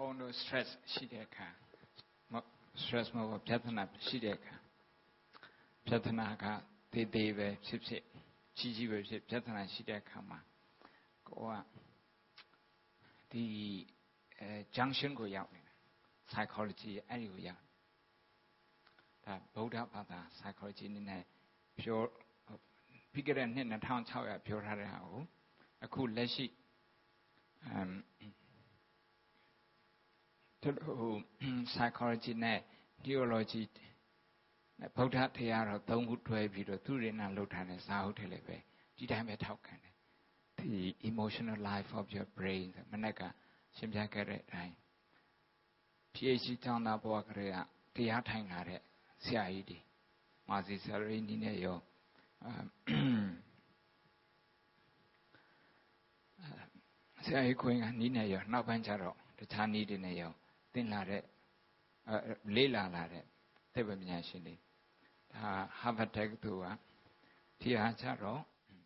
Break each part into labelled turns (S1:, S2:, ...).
S1: ုံတို့ stress ရှိတဲ့အခါ stress မဟုတ်ပြဿနာရှိတဲ့အခါပြဿနာကတေးသေးပဲဖြစ်ဖြစ်ကြီးပဲဖြစ်ပြဿနာရှိတဲ့အခါမှာကိုကဒီ junction ကိုရောက်နေတယ် psychology အဲ့ဒီကိုရောက်ဒါဗုဒ္ဓဘာသာ psychology နည်းနဲ့ပြောပြီးကြတဲ့နှစ်2600ပြောထားတဲ့ဟာကိုအခုလက်ရှိpsychology နဲ့ theology နဲ့ဗုဒ္ဓတရားတော်သုံးခုတွဲပြီးတော့သူရိနာလုပ်ထားတဲ့စာအုပ်တွေလည်းပဲဒီတိုင်းပဲထောက်ခံတယ်ဒီ emotional life of your brain မနေ့ကရှင်းပြခဲ့တဲ့အတိုင်း PhD ကျောင်းသားဘဝကလေးကတရားထိုင်လာတဲ့ဆရာကြီးတွေမာစီဆရာကြီးနီးနဲ့ရောဆရာကြီးခွင်ကနီးနဲ့ရောနောက်ပိုင်းကျတော့တခြားနီးတွေနဲ့ရောသင်လာတဲ့လေးလာတဲ့သိပ္ပံပညာရှင်တွေဒါ Harvard တက္ကသိုလ်ကဒီဟာကျတော့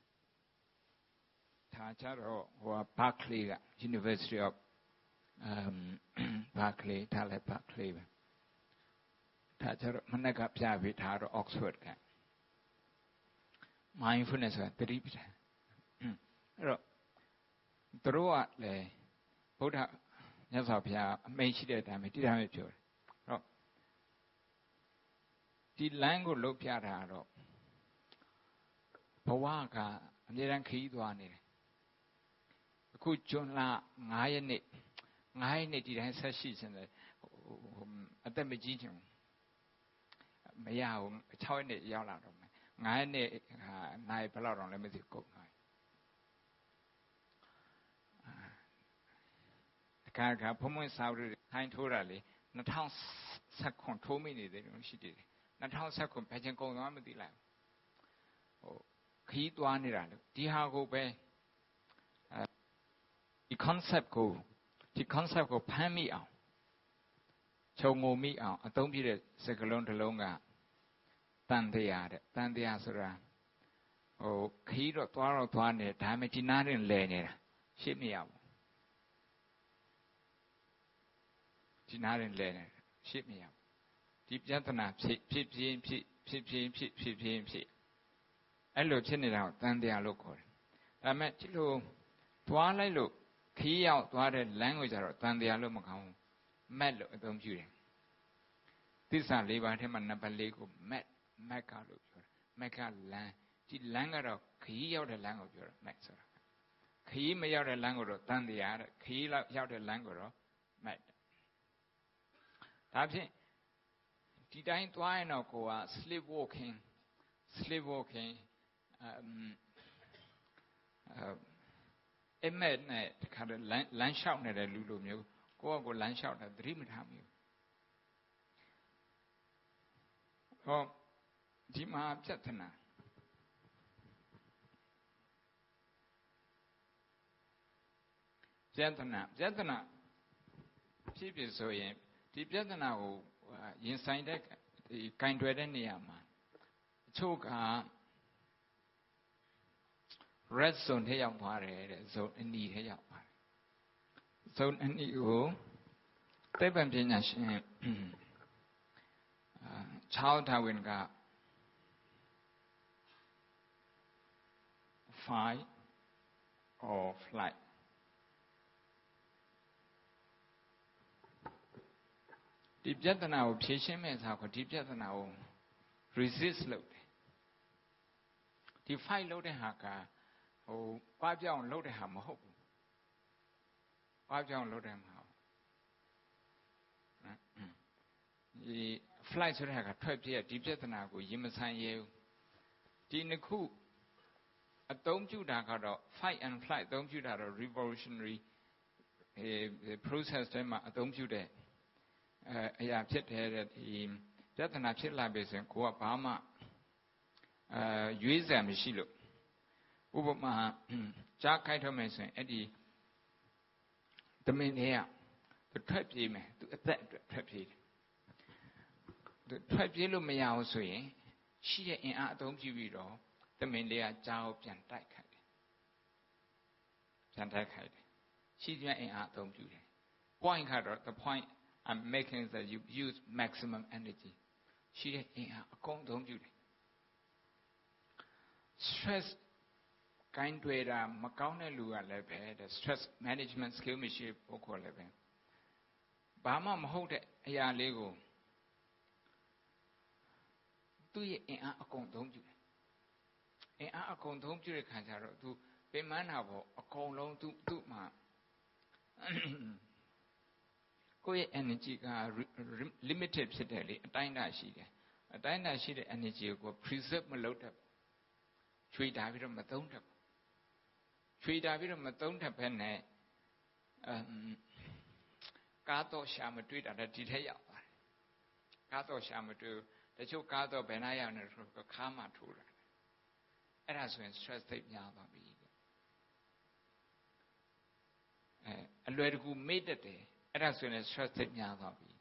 S1: Berkeley က University of Berkeley ဒါလည်း Berkeley ပဲဒါကျတော့မနေ့ကပြပေးထားတော့ Oxford က mindfulness ဆိုတာသတိပဋ္ဌာန်အဲ့တော့သူတို့ကလည်းဗုဒ္ဓမြတ်စွာဘုရားအမိန့်ရှိတဲ့အတိုင်းပဲဒီတိုင်းပဲပြောတယ်အဲ့တော့ဒီလမ်းကိုလုပ်ပြတာတော့ဘဝကအမြဲတမ်းခရီးသွားနေတယ်အခုကျွန်းလာ9ရက်နေ့ဒီတိုင်းဆက်ရှိနေတယ်အသက်မကြီးချင်ဘူးမရဘူး6ရက်နေ့ရောက်လာတော့မယ်9ရက်နေ့နိုင်ဘယ်လောက်တော့လဲမသိကုန်နိုင်ကဘုံမွေးစာအုပ်တွေခိုင်းထိုးတာလေ2019ထိုးမိနေတယ်လို့ရှိတယ်2019ဘယ်ချိန်ကုန်သွားမသိလိုက်ဟိုခီးသွားနေတာလို့ဒီဟာကိုပဲဒီ concept ကိုဖမ်းမိအောင်ခြုံငုံမိအောင်အသုံးပြတဲ့စကားလုံးတစ်လုံးကတန်တရားတဲ့တန်တရားဆိုတာဟိုခီးတော့သွားနေဒါမှမဟုတ်ဒီနားရင်လဲနေတာရှင်းမရဘူးဒီနားရင်လဲနေရှင်းမရဘူးဒီပြဿနာဖြစ်အဲ့လိုဖြစ်နေတာကိုတန်တရားလို့ခေါ်တယ်ဒါပေမဲ့ဒီလိုသွားလိုက်လို့ခီးရောက်သွားတဲ့လမ်းကိုကြတော့တန်တရားလို့မကောင်းဘူးမက်လို့အသုံးပြုတယ်သစ္စာ၄ပါးထဲမှာနံပါတ်၄ကိုမက်ကလို့ပြောတယ်မက်ကလမ်းဒီလမ်းကတော့ခီးရောက်တဲ့လမ်းကိုပြောတာမက်ဆိုတာခီးမရောက်တဲ့လမ်းကိုတော့တန်တရားတဲ့ခီးရောက်တဲ့လမ်းကိုတော့မက်ဒါဖြင့်ဒီတိုင်းသွားရင်တော့ကိုက sleep walking အမက်နဲ့တခါတည်းလမ်းလျှောက်နေတဲ့လူလိုမျိုးကိုယ့်ကိုလမ်းလျှောက်တာသတိမထားမိဘူးဟောဒီမှာပြဿနာဖြစ်ဆိုရင်ဒီပြဿနာကိုရင်ဆိုင်တဲ့ဒီကင်တွယ်တဲ့နေရာမှာအချို့က red zone ထဲရောက်သွားတယ်တဲ့ zone အနီထဲရောက်သွားတယ် zone အနီကိုသိပ္ပံပညာရှင်Charles Darwin က fight or flight ဒီပြဿနာကိုဖြေရှင်းမဲ့စားကိုဒီပြဿနာကို resist လုပ်တယ်ဒီ fight လုပ်တဲ့ဟာကဟိုပွားပြောင်းလုပ်တဲ့ဟာမဟုတ်ဘူးပွားပြောင်းလုပ်တဲ့မှာဒီ flight ဆိုတဲ့ဟာကထွက်ပြေးဒီပြဿနာကိုရင်မဆိုင်ရဲဘူးဒီနှစ်ခုအသုံးပြုတာကတော့ fight and flight အသုံးပြုတာတော့ revolutionary process တွေမှာအသုံးပြုတဲ့အရာဖြစ်တဲ့ဒီပြဿနာဖြစ်လာပြီဆိုရင်ကိုကဘာမှရွေးစရာမရှိလို့ဥပမာကြားခိုက်ထွက်မယ်ဆိုရင်အဲ့ဒီသမင်းလေးကထွက်ပြေးမယ်သူအသက်အတွက်ထွက်ပြေးတယ်သူထွက်ပြေးလို့မရဘူးဆိုရင်ရှိတဲ့အင်အားအသုံးပြုပြီးတော့သမင်းလေးကကြားကိုပြန်တိုက်ခိုက်တယ်ရှိတဲ့အင်အားအသုံးပြုတယ် point the point I'm making is that you use maximum energy ရှိတဲ့အင်အားအကုန်အသုံးပြုတယ် stress ကိုင်းတွေ့တာမကောင်းတဲ့လူကလည်းပဲ stress management skill မရှိပုဂ္ဂိုလ်လည်းပဲဘာမှမဟုတ်တဲ့အရာလေးကိုသူ့ရဲ့အင်အားအကုန်သုံးပြုတယ်အင်အားအကုန်သုံးပြုတဲ့ခါကျတော့သူပင်မနာဖို့အကုန်လုံးသူ့မှာကိုယ့်ရဲ့ energy က limited ဖြစ်တယ်လေအတိုင်းအတာရှိတယ်အတိုင်းအတာရှိတဲ့ energy ကို preserve မလုပ်တတ်ချွေတာပြီးတော့မသုံးတတ်ချွေတာပြီးတော့မသုံးတတ်ဘဲနဲ့ကားတော့ရှာမတွေ့တာလည်းဒီထက်ရောက်ပါတယ်ကားတော့ရှာမတွေ့တချို့ကားတော့ဘယ်နှရောက်နေဆိုတော့ခါမှထိုးတာအဲ့ဒါဆိုရင် stress သိပ်များသွားပြီအလွယ်တကူမေ့တတ်တယ်အဲ့ဒါဆိုရင် stress သိပ်များသွားပြီ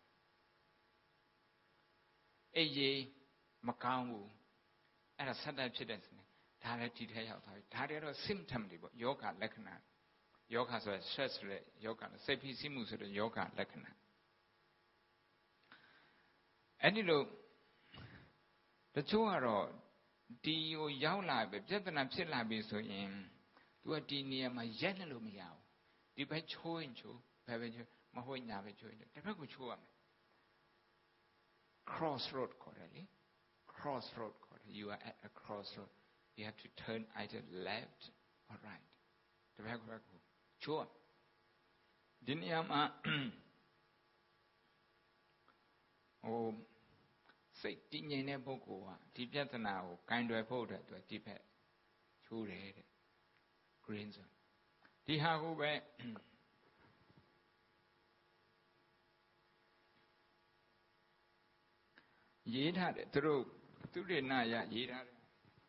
S1: အေးကြီးမကောင်းဘူးအဲ့ဒါဆက်တိုက်ဖြစ်တဲ့ဆိုရင်ဒါလည်းဒီထက်ရောက်သွားပြီဒါတွေတော့ symptom တွေပေါ့ယောဂလက္ခဏာယောဂဆိုရယ် stress ဆိုတဲ့ယောဂစိတ်ဖိစီးမှုဆိုတဲ့ယောဂလက္ခဏာအဲ့ဒီလိုတချို့ကတော့ဒီကိုရောက်လာပဲပြဿနာဖြစ်လာပြီဆိုရင် तू ကဒီနေရာမှာရက်နေလို့မရဘူးဒီဘက်ချိုးရင်ချိုးဘယ်ပဲချိုးမဟုတ်ညာပဲချိုးရင်တစ်ဖက်ကိုချိုးရမယ် crossroad ခေါ်တယ်လေ crossroad ခေါ်တယ် you are at a crossroad you have to turn either left or right တစ်ဖက်ကိုချိုးဒီနေရာမှာစိတ်တည်ငြိမ်တဲ့ပုဂ္ဂိုလ်ဟာဒီပြဿနာကိုကင်တွယ်ဖို့အတွက်သူဒီဘက်ချိုးတယ်တဲ့ green zone ဒီဟာကိုပဲရေးထားတယ်သူတို့သုတေနရရေးထားတယ်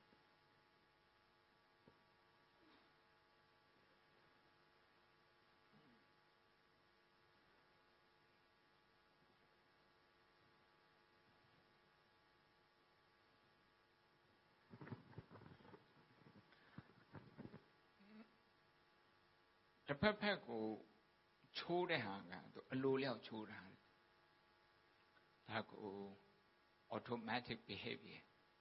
S1: တစ်ဖက်ဖက်ကိုချိုးတဲ့ဟာကသူအလိုလျောက်ချိုးတာဒါကို automatic behavior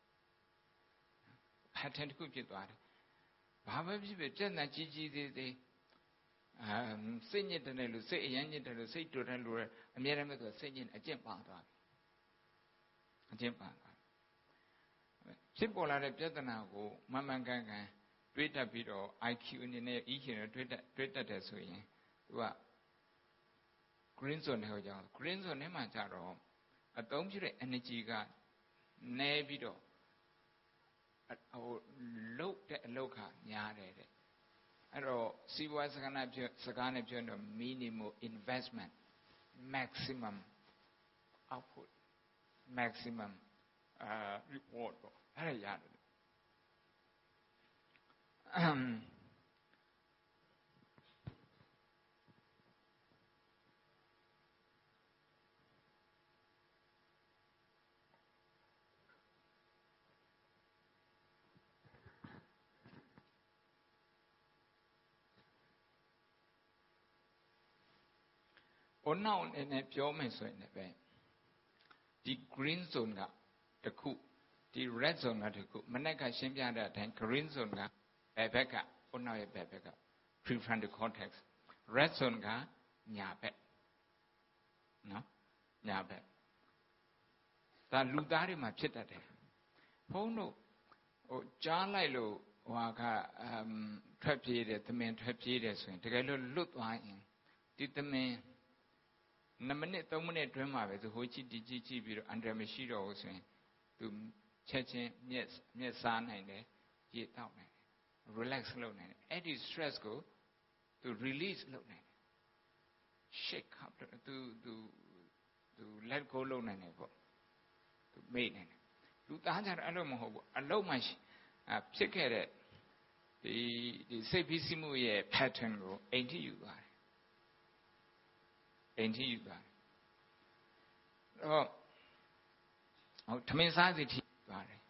S1: pattern တစ်ခုဖြစ်သွားတယ်ဘာပဲဖြစ်ဖြစ်ပြဿနာကြီးကြီးသေးသေးစိတ်ညစ်တယ်လို့စိတ်အယမ်းညစ်တယ်လို့စိတ်တူတယ်လို့အများအားဖြင့်သူစိတ်ညစ်အကျင့်ပါသွားပြီအကျင့်ပါသွားဖြစ်ပေါ်လာတဲ့ပြဿနာကိုမှန်မှန်ကန်ကန်တွေးတတ်ပြီးတော့ IQ အနေနဲ့ EQ နဲ့တွေးတတ်တယ်ဆိုရင်သူက green zone နဲ့ဟောကြောင်း green zone နဲ့မှကြတော့အသုံးပြုတဲ့ energy ကနည်းပြီးတော့လုတ်တဲ့အလုတ်ခများတယ်တဲ့အဲ့တော့စီးပွားစကားနဲ့ပြောတော့ minimal investment maximum output maximum reward ပေါ့အဲ့ဒါရတယ်နောက်အနေနဲ့ပြောမယ်ဆိုရင်လည်းဒီ green zone ကတခုဒီ red zone ကတခုမနေ့ကရှင်းပြတဲ့အတိုင်း green zone ကဘယ်ဘက်ကနောက်ရဲ့ဘယ်ဘက်က prefrontal cortex red zone ကညာဘက်နော်ညာဘက်ဒါလူသားတွေမှာဖြစ်တတ်တယ်ဘုန်းတို့ကြားလိုက်လို့ထွက်ပြေးတယ်သမင်ထွက်ပြေးတယ်ဆိုရင်တကယ်လို့လွတ်သွားရင်ဒီသမင်2မိနစ်3မိနစ်တွင်းမှာပဲသူဟိုကြည့်ဒီကြည့်ပြီးတော့အန်ဒရမရှိတော့ဘူးဆိုရင်သူချက်ချင်းမျက်စားနိုင်တယ်ရေတောက်နိုင်တယ် relax လုပ်နိုင်တယ်အဲ့ဒီ stress ကိုသူ release လုပ်နိုင်တယ် shake up သူ let go လုပ်နိုင်တယ်ပေါ့သူမေ့နိုင်တယ်လူသားကြတော့အဲ့လိုမဟုတ်ဘူးအလုံးမှဖြစ်ခဲ့တဲ့ဒီစိတ်ဖိစီးမှုရဲ့ pattern ကိုအိမ်ထိယူသွားတယ်အိမ်ထိယူသွားတယ်ထမင်းစားစီထိသွားတယ်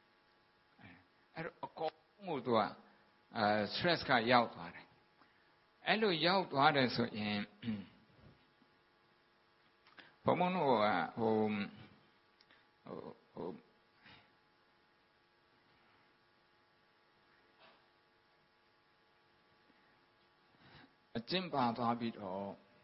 S1: အဲ့တော့အကောင်ကိုသူကstress ကရောက်သွားတယ်အဲ့လိုရောက်သွားတယ်ဆိုရင်ဘုံဘုံတို့ကအကျင့်ပါသွားပြီးတော့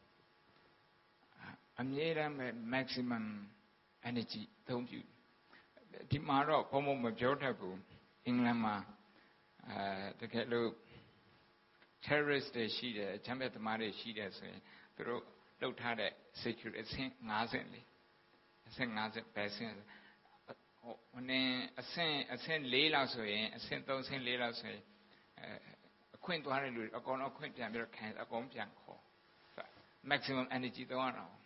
S1: အမြဲတမ်းပဲ maximum energy သုံးပြုဒီမှာတော့ဘုံဘုံမပြောတတ်ဘူးအင်္ဂလန်မှာတကယ်လို့ terrorist တွေရှိတယ်အကြမ်းဖက်သမားတွေရှိတယ်ဆိုရင်သူတို့လှုပ်ထားတဲ့ security အဆင့်50လေအဆင့်50ပဲဆင့်အဆင့်4လောက်ဆိုရင်အဆင့်3ဆင့်4လောက်ဆိုရင်အခွင့်သွားတဲ့လူတွေအကုန်လုံးအခွင့်ပြန်ပြီးတော့ခံအကုန်ပြန်ခေါ် maximum energy သုံးရအောင်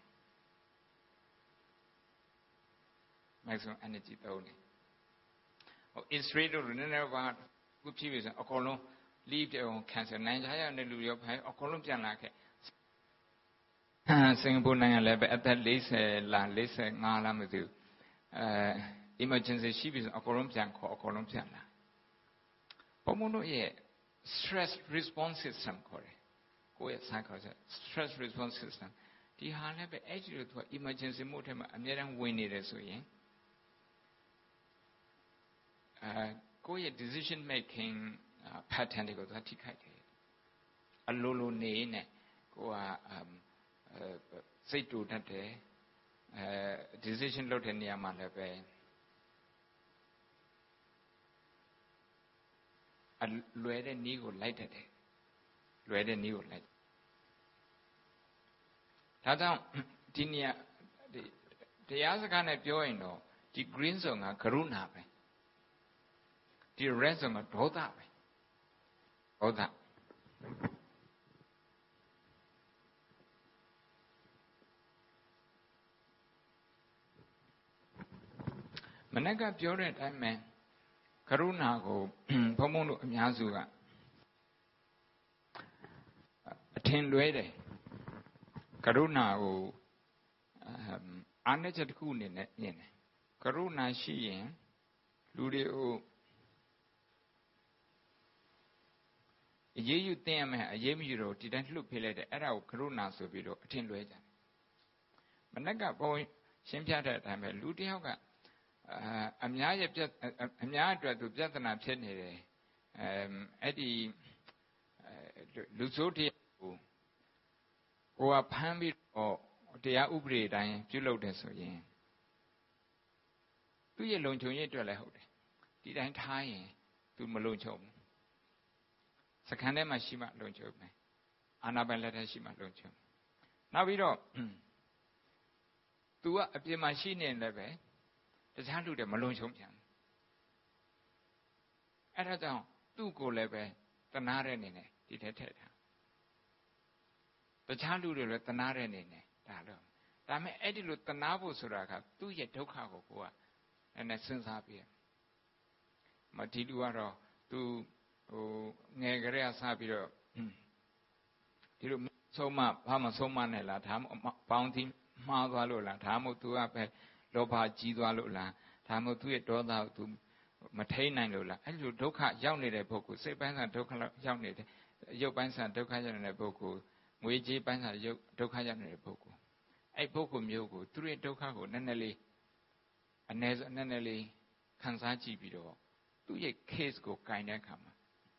S1: maximum energy သုံးတယ်Israel တို့နည်းနည်းပါခုဖြစ်ပြီဆိုအကုန်လုံး leave တဲ့ cancel နိုင်ကြရတဲ့လူရောဖိုင်အကုန်လုံးပြန်လာခဲ့စင်ကာပူနိုင်ငံလည်းပဲအသက်40လား45လားမသိဘူးemergency ရှိပြီဆိုအကုန်လုံးပြန်ခေါ်အကုန်လုံးပြန်လာဘုံဘုံတို့ရဲ့ stress response system ခေါ်တယ်ကိုယ့်ရဲ့ psychology stress response system ဒီဟာလည်းပဲအဲ့ဒီလိုသူက emergency mode ထဲမှာအများအားဝင်နေတယ်ဆိုရင်ကိုယ့်ရဲ့ decision making pattern တွေကိုသူထိခိုက်တယ်အလိုလိုနေနဲ့ကိုကစိတ်တူတတ်တယ်decision လုပ်တဲ့နေရာမှာလည်းပဲလွယ်တဲ့နည်းကိုလိုက်တတ်တယ်လွယ်တဲ့နည်းကိုလိုက်ဒါကြောင့်ဒီနေရာတရားစကားနဲ့ပြောရင်တော့ဒီ green zone ကကရုဏာပဲဒီ red zone ကဒေါသပဲဒေါသမနက်ကပြောတဲ့အတိုင်းပဲကရုဏာကိုဘုံဘုံတို့အများစုကအထင်လွဲတယ်ကရုဏာကိုအားနည်းချက်တစ်ခုအနေနဲ့မြင်တယ်ကရုဏာရှိရင်လူတွေကိုအရေးယူသိရမယ်အရေးမယူတော့ဒီတိုင်းလှုပ်ဖေးလိုက်တယ်အဲ့ဒါကိုကရုဏာဆိုပြီးတော့အထင်လွဲကြတယ်မနက်ကဘုံရှင်းပြတဲ့အတိုင်းပဲလူတစ်ယောက်ကအများအတွက်သူပြဿနာဖြစ်နေတယ်အဲ့ဒီလူဆိုးတရားကိုကဖမ်းပြီးတော့တရားဥပဒေတိုင်းပြုလုပ်တယ်ဆိုရင်သူ့ရဲ့လုံခြုံရေးအတွက်လည်းဟုတ်တယ်ဒီတိုင်းထားရင်သူမလုံခြုံဘူးစခန်းထဲမှာရှိမှလုံခြုံမယ်အာဏာပိုင်လက်ထက်ရှိမှလုံခြုံနောက်ပြီးတော့သူကအပြင်မှာရှိနေလည်းပဲတခြားလူတွေမလုံခြုံပြန်အဲ့ဒါကြောင့်သူ့ကိုလည်းပဲတနာတဲ့အနေနဲ့ဒီထဲထည့်ထားတခြားလူတွေလည်းတနာတဲ့အနေနဲ့ဒါမဲ့အဲ့ဒီလိုတနာဖို့ဆိုတာကသူ့ရဲ့ဒုက္ခကိုကိုကနည်းစဉ်းစားပြီးဒီလူကတော့သူငယ်ကလေးကစပြီးတော့ဒီလိုဆုံးမဘာမှဆုံးမနဲ့လားဒါမှပေါင်းသီးမှားသွားလို့လားဒါမှမဟုတ်သူကပဲလောဘကြီးသွားလို့လားဒါမှမဟုတ်သူ့ရဲ့ဒေါသကိုသူမထိန်နိုင်လို့လားအဲ့လိုဒုက္ခရောက်နေတဲ့ပုဂ္ဂိုလ်စိတ်ပိုင်းဆိုင်ဒုက္ခရောက်နေတဲ့ရုပ်ပိုင်းဆိုင်ဒုက္ခရောက်နေတဲ့ပုဂ္ဂိုလ်ငွေကြေးပိုင်းဆိုင်ရုပ်ဒုက္ခရောက်နေတဲ့ပုဂ္ဂိုလ်အဲ့ပုဂ္ဂိုလ်မျိုးကိုသူ့ရဲ့ဒုက္ခကိုနည်းနည်းလေးအနည်းဆုံးနည်းနည်းလေးခံစားကြည့်ပြီးတော့သူ့ရဲ့ case ကိုကင်တဲ့အခါမှာ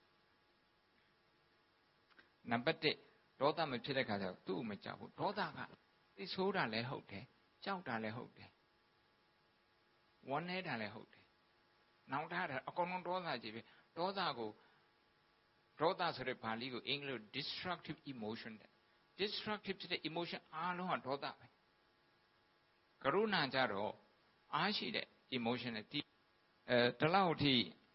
S1: နံပါတ်1ဒေါသမဖြစ်တဲ့ခါကျတော့သူ့ကိုမကြောက်ဘူးဒေါသကသိဆိုးတာလည်းဟုတ်တယ်ကြောက်တာလည်းဟုတ်တယ်ဝမ်းနေတာလည်းဟုတ်တယ်နောက်ထားတာအကုန်လုံးဒေါသကြီးပဲဒေါသဆိုတဲ့ပါဠိကိုအင်္ဂလိပ် destructive emotion တဲ့ destructive ဖြစ်တဲ့ emotion အားလုံးကဒေါသပဲကရုဏာကြတော့အားရှိတဲ့ emotion နဲ့ဒီတလောက်ထိ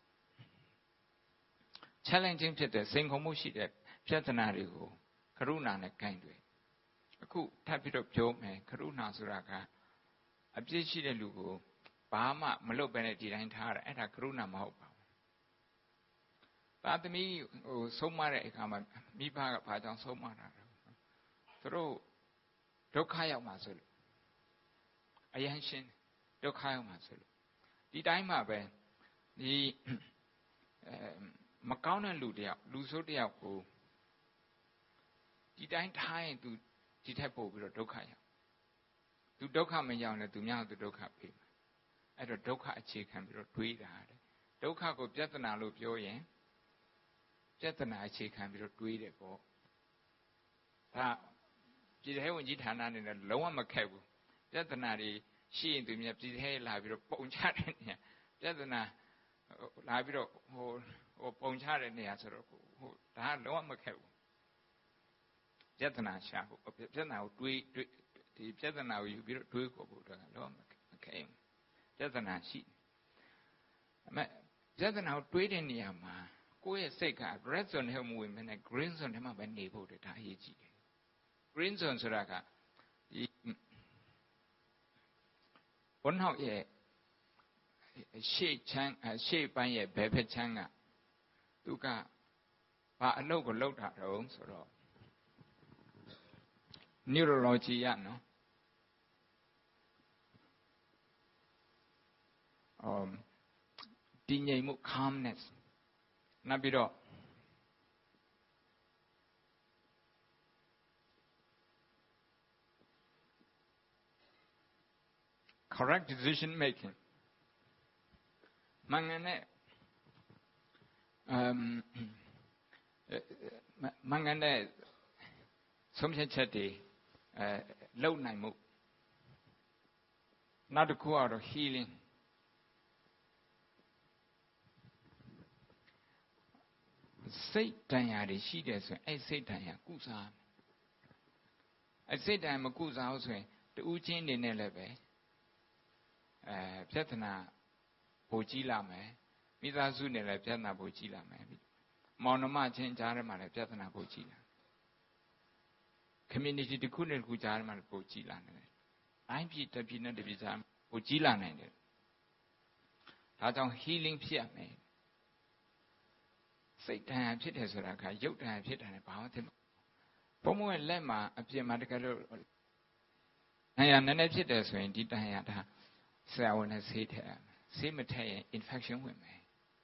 S1: challenging ဖြစ်တဲ့စိန်ခေါ်မှုရှိတဲ့ပြဿနာတွေကိုကရုဏာနဲ့ကင်တွေ့အခုထပ်ပြီးတော့ပြောမယ်ကရုဏာဆိုတာကအပြစ်ရှိတဲ့လူကိုဘာမှမလုပ်ဘဲနဲ့ဒီတိုင်းထားတာအဲ့ဒါကရုဏာမဟုတ်ပါဘူးသားသမီးဆုံးမတဲ့အခါမှာမိဘကဘာကြောင့်ဆုံးမတာလဲသူတို့ဒုက္ခရောက်မှာဆိုလို့အယံရှင်းဒုက္ခရောက်မှာဆိုလို့ဒီတိုင်းမှာပဲဒီမကောင်းတဲ့လူတယောက်လူဆိုးတယောက်ကိုဒီတိုင်းထားရင် तू ဒီထက်ပို့ပြီးတော့ဒုက္ခရောက် तू ဒုက္ခမရောက်လဲ तू များ तू ဒုက္ခပေးမှာအဲ့တော့ဒုက္ခအခြေခံပြီးတော့တွေးတာတဲ့ဒုက္ခကိုပြဿနာလို့ပြောရင်ပြဿနာအခြေခံပြီးတော့တွေးတယ်ပေါ့ဒါပြည်ထဲဝင်ကြီးဌာနအနေနဲ့လုံးဝမခက်ဘူးပြဿနာတွေရှိရင် तू မြတ်ပြည်ထဲလာပြီးတော့ပုံချတဲ့နေရာပြဿနာလာပြီးတော့ဟိုပုံချတဲ့နေရာဆိုတော့ဒါကလုံးဝမခက်ဘူးပြဿနာရှာဖို့ပြဿနာကိုတွေးဒီပြဿနာကိုယူပြီးတော့တွေးခေါ်ဖို့တော့လုံးဝမခဲဘူးပြဿနာရှိအမေပြဿနာကိုတွေးတဲ့နေရာမှာကိုယ့်ရဲ့စိတ်က red zone ထဲမှာဝင်မနေ green zone ထဲမှာပဲနေဖို့ဒါအရေးကြီးတယ် green zone ဆိုတာကဒီဘုန်းတော်ရဲ့ရှေ့ချမ်းရှေ့ပိုင်းရဲ့ဘယ်ဖက်ချမ်းကသူကဘာအလုပ်ကိုလုပ်တာတုံးဆိုတော့ neurology ရနော်တည်ငြိမ်မှု calmness နောက်ပြီးတော့correct decision making မှန်ကန်တဲ့မှန်ကန်တဲ့ဆုံးဖြတ်ချက်တွေလုပ်နိုင်မှုနောက်တစ်ခုကတော့ healing စိတ်တန်ရာတွေရှိတယ်ဆိုရင်အဲ့စိတ်တန်ရာကုစားအဲ့စိတ်တန်မကုစားဘူးဆိုရင်တူးချင်းနေနဲ့လည်းပဲပြဿနာပိုကြီးလာမယ်မိသားစုနဲ့လည်းပြဿနာပိုကြီးလာမယ်မောင်နှမချင်းကြားထဲမှာလည်းပြဿနာပိုကြီးလာ community တစ်ခုနဲ့တစ်ခုကြားထဲမှာလည်းပိုကြီးလာနိုင်တယ်တိုင်းပြည်တစ်ပြည်နဲ့တစ်ပြည်ကြားပိုကြီးလာနိုင်တယ်ဒါကြောင့် healing ဖြစ်ရမယ်စိတ်တန်ရာဖြစ်တယ်ဆိုတာကရုပ်တန်ရာဖြစ်တယ်ဘာမှသိမဘုံမရဲ့လက်မှာအပြင်မှာတကယ်လို့တန်ရာနည်းနည်းဖြစ်တယ်ဆိုရင်ဒီတန်ရာဒါဆရာဝန်နဲ့ဆေးထည့်ရမယ်ဆေးမထည့်ရင် infection ဝင်မယ်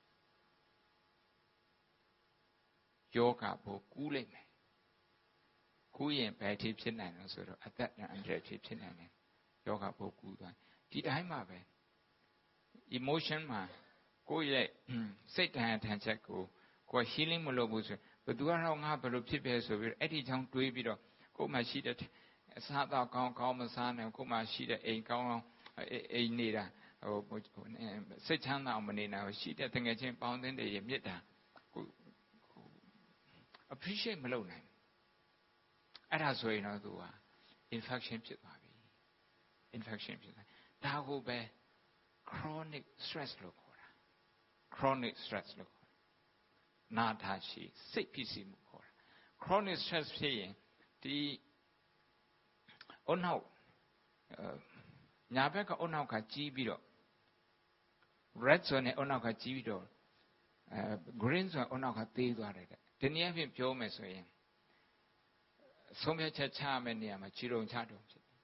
S1: ယောဂပိုကူးလိုက်မယ်ကူးရင်ဘယ်အထိဖြစ်နိုင်လဲဆိုတော့အသက်အန္တရာယ်ဖြစ်နိုင်တယ်ယောဂပိုကူးသွားဒီတိုင်းမှာပဲ emotion မှာကိုယ့်ရဲ့စိတ်တန်ရာထန်ချက်ကိုကိုယ် healing မလုပ်ဘူးဆိုဘယ်သူကတော့ငါဘယ်လိုဖြစ်ပဲဆိုပြီးအဲ့ဒီချောင်းတွေးပြီးတော့ကိုယ်မှရှိတဲ့အစားအသောက်ကောင်းကောင်းမစားနိုင်ကိုယ်မှရှိတဲ့အိမ်ကောင်းကောင်းအိမ်နေတာဟိုစိတ်ချမ်းသာအောင်မနေနိုင်ဘူးရှိတဲ့တငယ်ချင်းပေါင်းသင်းတွေရဲ့မြတ်တာကို appreciate မလုပ်နိုင်အဲ့ဒါဆိုရင်တော့သူက infection ဖြစ်သွားပြီ infection ဖြစ်သွားဒါကိုပဲ chronic stress လို့ခေါ်တာ chronic stress လို့နာတာရှိစိတ်ဖြစ်စီမှုခေါ်တာ chronic stress ဖြစ်ရင်ဒီအုံနောက်ညာဘက်ကအုံနောက်ကကြီးပြီးတော့ red zone နဲ့အုံနောက်ကကြီးပြီးတော့green zone အုံနောက်ကသေးသွားတယ်ဒီနည်းဖြင့်ပြောမယ်ဆိုရင်ဆုံးဖြတ်ချက်ချရမယ့်နေရာမှာခြေတုံချတုံဖြစ်တယ်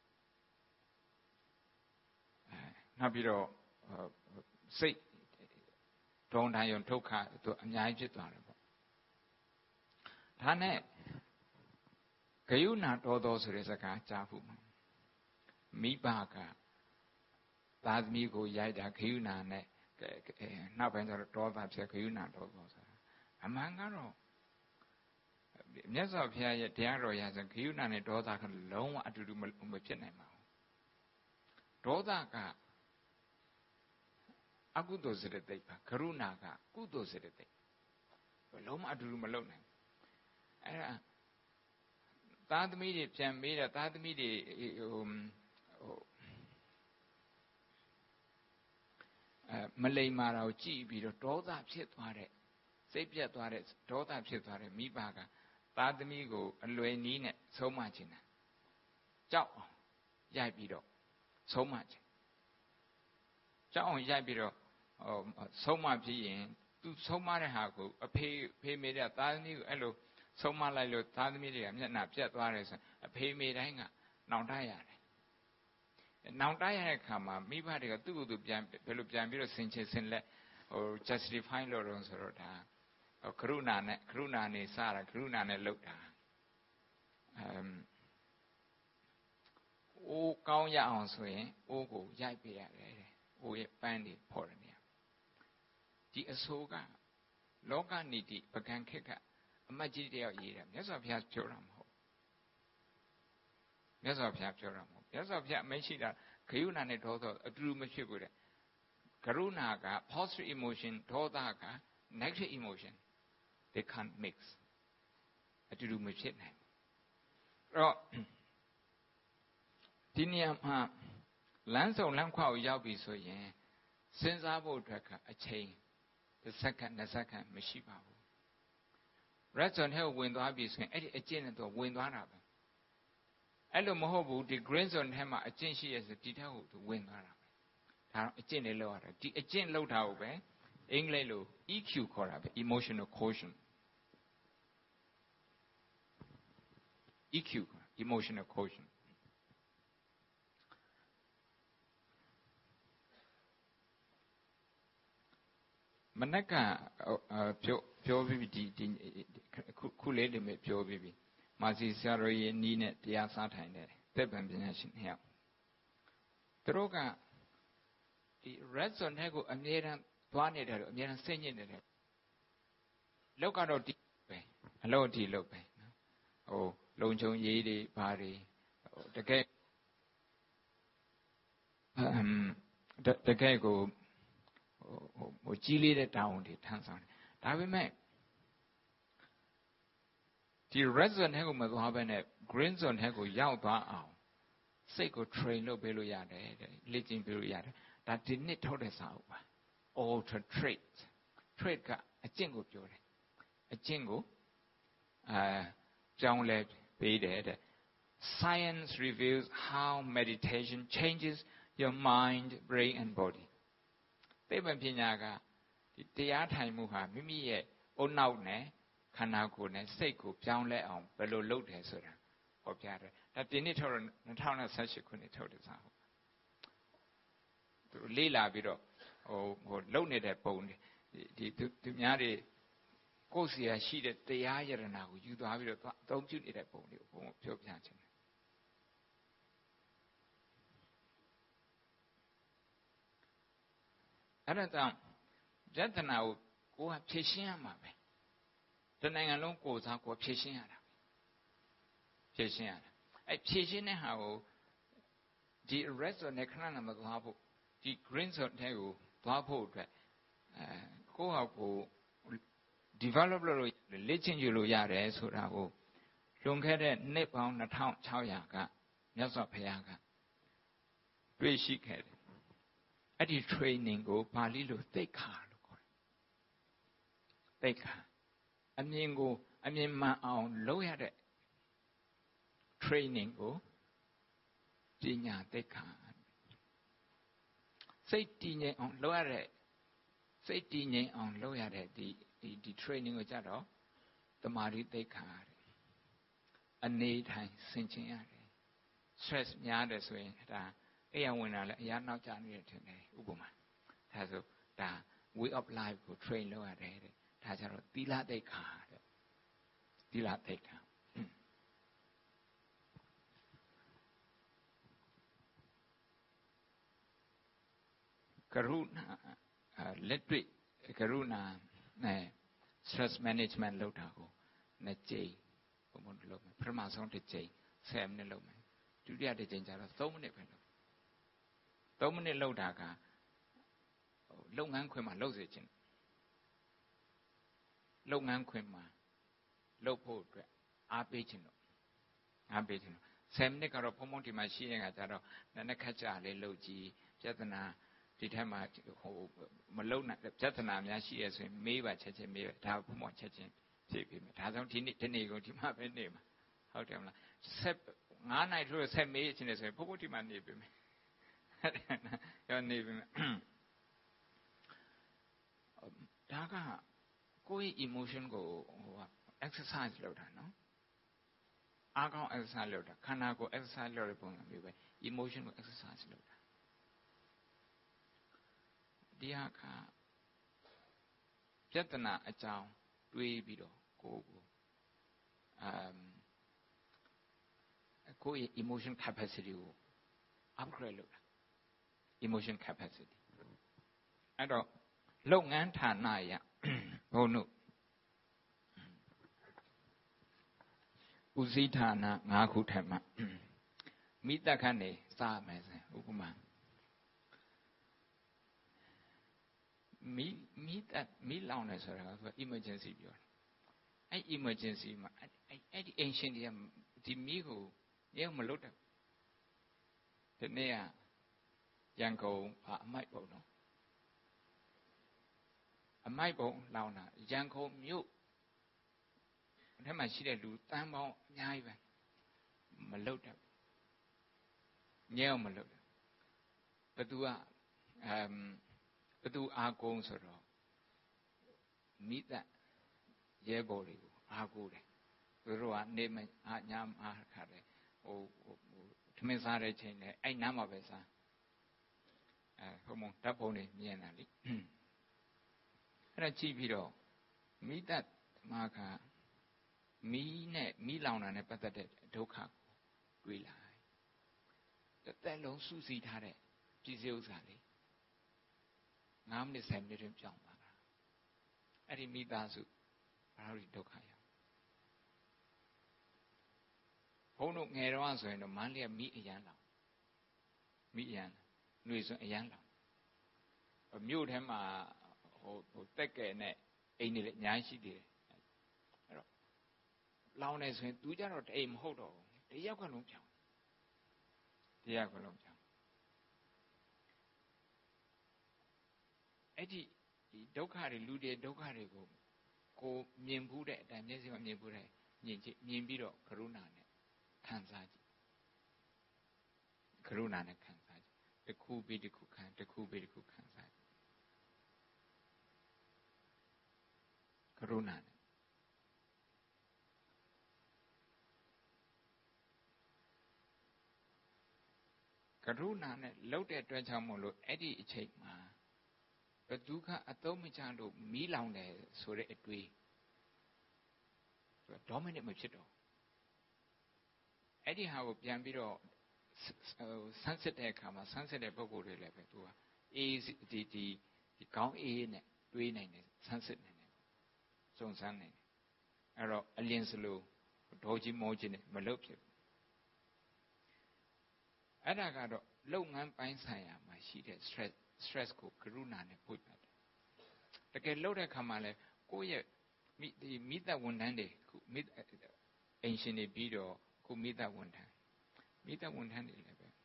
S1: နောက်ပြီးတော့စိတ်ဒုံတန်ယုံဒုက္ခသူအများကြီးဖြစ်သွားတယ်ပေါ့ဒါနဲ့ဂယုဏတော်တော်ဆိုတဲ့စကားကြားဖို့မိဘကသာသမီကိုရိုက်တာဂယုဏနဲ့နောက်ပိုင်းကျတော့ဒေါသဖြစ်ဂယုဏတော်တော်ဆိုတာအမှန်ကတော့မြတ်စွာဘုရားရဲ့တရားတော်ရဆိုဂယုဏနဲ့ဒေါသကလုံးဝအတူတူမဖြစ်နိုင်ပါဘူးဒေါသကအကုသိုလ်စေတသိက်ပါကရုဏာကကုသိုလ်စေတသိက်လုံးဝအတူတူမလုပ်နိုင်အဲ့ဒါသားသမီးတွေပြန်မေးတာသားသမီးတွေမလိမ္မာတာကိုကြည့်ပြီးတော့ဒေါသဖြစ်သွားတဲ့စိတ်ပြတ်သွားတဲ့ဒေါသဖြစ်သွားတဲ့မိဘကသားသမီးကိုအလွယ်နီးနဲ့ဆုံးမခြင်းတာကြောက်အောင်ရိုက်ပြီးတော့ဆုံးမခြင်းကြောက်အောင်ရိုက်ပြီးတော့ဆုံးမဖြစ်ရင်သူဆုံးမတဲ့ဟာကိုအဖေမေတဲ့သားသမီးကိုအဲ့လိုဆုံးမလိုက်လို့သားသမီးတွေကမျက်နှာပြတ်သွားတယ်ဆိုအဖေမေတိုင်းကနောင်တရတယ်နောင်တရတဲ့ခါမှာမိဘတွေကသူ့ကိုယ်သူပြန်ဘယ်လိုပြန်ပြီးတော့ဆင်ခြင်ဆင်လက်justify လို့တော့ဆိုတော့ဒါကရုဏာနဲ့စတာကရုဏာနဲ့လုပ်တာကောင်းရအောင်ဆိုရင်အိုးကိုရိုက်ပေးရတယ်တဲ့အိုးရဲ့ပန်းတွေဖော်တယ်နေဒီအဆိုးကလောကနိတိပကံခေတ်ကအမတ်ကြီးတယောက်ရေးတယ်မြတ်စွာဘုရားပြောတာမဟုတ်မြတ်စွာဘုရားပြောတာမဟုတ်မြတ်စွာဘုရားအမိန့်ရှိတာဂယုဏနဲ့ဒေါသအတူတူမဖြစ်ဘူးတဲ့ကရုဏာက positive emotion ဒေါသက negative emotion they can't mix အတူတူမဖြစ်နိုင်အဲ့တော့ဒီနေရာမှာလမ်းဆောင်လမ်းခွကိုရောက်ပြီဆိုရင်စဉ်းစားဖို့အတွက်ကအချိန်တစ်စက္ကန့်နှစ်စက္ကန့်မရှိပါဘူး restaurant ထဲကိုဝင်သွားပြီဆိုရင်အဲ့ဒီအကျင့်နဲ့တော့ဝင်သွားတာပဲအဲ့လိုမဟုတ်ဘူးဒီ green zone ထဲမှာအကျင့်ရှိရဆိုဒီထက်ကိုသူဝင်သွားတာပဲဒါတော့အကျင့်တွေလောက်ရတာဒီအကျင့်လောက်တာကိုပဲအင်္ဂလိပ်လို EQ ခေါ်တာပဲ emotional quotient EQ emotional quotientမနက်ကပြောပြီးဒီခုလေးတွေမဲ့ပြောပြီးပြီမာစီဆရာတော်ရဲ့နီးနဲ့တရားစားထိုင်တယ်သက်ပံပညာရှင်နှစ်ယောက်သူတို့ကဒီ red zone ထဲကိုအမြဲတမ်းသွားနေတယ်လို့အမြဲတမ်းစိတ်ညစ်နေတယ်လောက်ကတော့ဒီပဲအလောက်ဒီလောက်ပဲနော်ဟိုလုံချုံရေးတွေဘာတွေတကယ်တကယ်ကိုဟိုကြီးလေးတဲ့တောင်းတွေထမ်းဆောင်တယ်ဒါပေမဲ့ဒီ red zone ထဲကိုမသွားဘဲနဲ့ green zone ထဲကိုရောက်သွားအောင်စိတ်ကို train လုပ်ပေးလို့ရတယ်တဲ့လေ့ကျင့်ပေးလို့ရတယ်ဒါဒီနှစ်ထုတ်တဲ့စာအုပ်ပါ alter trait ကအကျင့်ကိုပြောတယ်အကျင့်ကိုကြောင်းလဲပေးတယ်တဲ့ science reveals how meditation changes your mind brain and body သိပ္ပံပညာကဒီတရားထိုင်မှုဟာမိမိရဲ့အုံနောက်နဲ့ခန္ဓာကိုယ်နဲ့စိတ်ကိုပြောင်းလဲအောင်ဘယ်လိုလုပ်တယ်ဆိုတာဟောပြတယ်ဒါဒီနေ့ထုတ်2018ခုနှစ်ထုတ်တဲ့စာဟုတ်သူလေးလာပြီးတော့ဟိုလုံနေတဲ့ပုံဒီသူများတွေကိုယ်စီရရှိတဲ့တရားယရနာကိုယူသွားပြီးတော့အသုံးပြုနေတဲ့ပုံတွေကိုဘုံပြောပြချင်တယ်အဲ့ဒါကြောင့်ယတနာကိုကဖြည့်ရှင်းရမှာပဲတနိုင်ငံလုံးကိုစားကိုဖြည့်ရှင်းရတာဖြည့်ရှင်းရတာအဲ့ဖြည့်ရှင်းတဲ့ဟာကိုဒီ red zone နဲ့ခဏနာမသွားဖို့ဒီ green zone ထဲကိုသွားဖို့အတွက်ကိုယ့်ဟာကို develop လုပ်လို့လေ့ကျင့်ယူလို့ရတယ်ဆိုတာကိုလွန်ခဲ့တဲ့နှစ်ပေါင်း2600ကမြတ်စွာဘုရားကတွေ့ရှိခဲ့တယ်အဲ့ဒီ training ကိုပါဠိလိုသိက္ခာလို့ခေါ်တယ်သိက္ခာအမြင်မှန်အောင်လုပ်ရတဲ့ training ကိုပညာသိက္ခာစိတ်တည်ငြိမ်အောင်လုပ်ရတဲ့စိတ်တည်ငြိမ်အောင်လုပ်ရတဲ့ဒီ training ကိုကြတော့တမာရီသိက္ခာအနေထိုင်ဆင်ခြင်ရတယ် stress များတယ်ဆိုရင်ဒါအဲ့ရဝင်လာလဲအရာနောက်ကျနေတယ်ထင်တယ်ဥပမာဒါဆိုဒါ way of life ကို train လုပ်ရတယ်တဲ့ဒါကြတော့သီလသိက္ခာတဲ့သီလသိက္ခာကရုဏာလက်တွေ့ကရုဏာနဲ့ stress management လုပ်တာကိုနှစ်ကြိမ်ဘုံဘုံလုပ်မယ်ပထမဆုံးတစ်ကြိမ်10မိနစ်လုပ်မယ်ဒုတိယတစ်ကြိမ်ကျတော့3မိနစ်ပဲလုပ်3မိနစ်လုပ်တာကလုပ်ငန်းခွင်မှာလုပ်စေချင်လုပ်ငန်းခွင်မှာလုပ်ဖို့အတွက်အားပေးချင်လို့10မိနစ်ကတော့ဘုံဘုံဒီမှာရှိနေတာကြတော့နည်းနည်းခက်ကြလေးလုပ်ကြည့်ပြဿနာဒီထက်မှဟိုမလုံနိုင်ပြဿနာများရှိရဆိုရင်မေးပါချက်ချင်းမေးပါဒါဘုံဘုံချက်ချင်းဖြည့်ပေးမယ်ဒါကြောင့်ဒီနေ့ကိုဒီမှာပဲနေမှာဟုတ်တယ်မလား9နိုင်ထိုးဆက်မေးချင်တယ်ဆိုရင်ဘုံဘုံဒီမှာနေပေးမယ်ရောနေပေးမယ်ဒါကကိုယ့် emotion ကိုဟို exercise လုပ်တာနော်အားကောင်း exercise လုပ်တာခန္ဓာကိုယ် exercise လုပ်တဲ့ပုံစံမျိုးပဲ emotion ကို exercise လုပ်တာဒီဟာကပြဿနာအကြောင်းတွေးပြီးတော့ကိုယ့်ရဲ့ emotion capacity ကို upgrade လုပ်တာ emotion capacity အဲ့တော့လုပ်ငန်းဌာနရဘုန်းတို့ဦးစီးဌာန5ခုထက်မှမိသက်ခန့်နေစမယ်ဆိုဥပမာမိလောင်နေဆိုတာက emergency ပြောတယ်အဲ့ emergency မှာအဲ့ဒီ ancient တွေကဒီမိကိုရဲမလွတ်တယ်ဒီနေ့ကရန်ကုန်အမိုက်ပုံတော့အမိုက်ပုံလောင်တာရန်ကုန်မြို့အဲ့မှာရှိတဲ့လူတန်းပေါင်းအများကြီးပဲမလွတ်တယ်ရဲမလွတ်တယ်ဘသူကဘသူအာကုန်းဆိုတော့မိသက်ရဲဘော်တွေကိုအားကိုးတယ်သူတို့ကနေမညအားခါတယ်ဟိုထမင်းစားတဲ့ချိန်နဲ့အဲ့နားမှာပဲစားဘုံဓာတ်ပုံတွေမြင်တာလေအဲ့ဒါကြည့်ပြီးတော့မိသက်မာခါမီးနဲ့မီးလောင်တာနဲ့ပတ်သက်တဲ့ဒုက္ခကိုတွေးလိုက်တစ်သက်လုံးစုစည်းထားတဲ့ပြည်စည်းဥစ္စာလေး9 မိနစ်10 မိနစ်တွင်ပြောင်းသွားတာအဲ့ဒီမိသားစုဘာလို့ဒုက္ခရောက်ဘုန်းတို့ငယ်တော့ဆိုရင်တော့မန်းလေးကမိအရန်လောင်မိအရန်ຫນွေစွန်းအရန်လောင်မြို့ထဲမှာဟိုတက်ကဲနဲ့အိမ်တွေလည်းအများကြီးရှိသေးတယ်အဲ့တော့လောင်နေဆိုရင်သူကြတော့အိမ်မဟုတ်တော့ဘူးတယောက်ကလုံးပြောင်းတယောက်ကလုံးပြောင်းအဲ့ဒီဒုက္ခတွေလူတွေဒုက္ခတွေကိုကိုမြင်ဘူးတဲ့အတိုင်းမျက်စိမှာမြင်ဘူးတဲ့မြင်ပြီးတော့ကရုဏာနဲ့ခံစားကြည့်ကရုဏာနဲ့ခံစားကြည့်တစ်ခုပြီးတစ်ခုခံတစ်ခုပြီးတစ်ခုခံစားကြည့်ကရုဏာနဲ့ကရုဏာနဲ့လှုပ်တဲ့အတွက်ကြောင့်မို့လို့အဲ့ဒီအချိန်မှာဘသူကအသုံးမချလို့မီးလောင်တယ်ဆိုတဲ့အတွေးဒေါမနစ်မဖြစ်တော့အဲ့ဒီဟာကိုပြန်ပြီးတော့ဆန်းစစ်တဲ့အခါမှာဆန်းစစ်တဲ့ပုံကိုယ်တွေလည်းပဲသူကအေးဒီခေါင်းအေးနဲ့တွေးနိုင်တယ်ဆန်းစစ်နိုင်တယ်စုံစမ်းနိုင်တယ်အဲ့တော့အလင်းစလို့ဒေါ်ကြီးမောကြီးနဲ့မလုပ်ဖြစ်ဘူးအဲ့ဒါကတော့လုပ်ငန်းပိုင်းဆိုင်ရာမှာရှိတဲ့ stress ကိုကရုဏာနဲ့ပို့ပါတယ်တကယ်လုပ်တဲ့အခါမှာလဲကိုယ့်ရဲ့မိသက်ဝန်ထမ်းတွေခုအင်ရှင်တွေပြီးတော့ခုမိသက်ဝန်ထမ်းတွေလည်းပဲ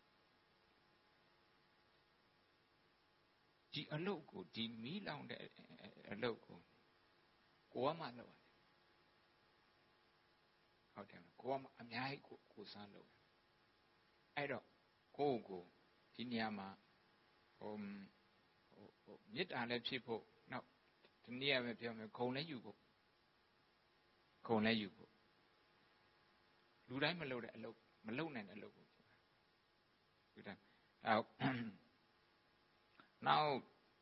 S1: ဒီအလုပ်ကိုဒီမီးလောင်တဲ့အလုပ်ကိုကိုယ်ကမှလုပ်ရတယ်ဟုတ်တယ်ကိုယ်ကအများကြီးကိုစားလုပ်အဲ့တော့ကိုယ့်ကိုဒီနေရာမှာမေတ္တာလည်းဖြစ်ဖို့နောက်ဒီနေ့ပဲပြောမယ်ဂုဏ်လည်းယူဖို့လူတိုင်းမလုပ်တဲ့အလုပ်မလုပ်နိုင်တဲ့အလုပ်ကိုလူတိုင်းနောက်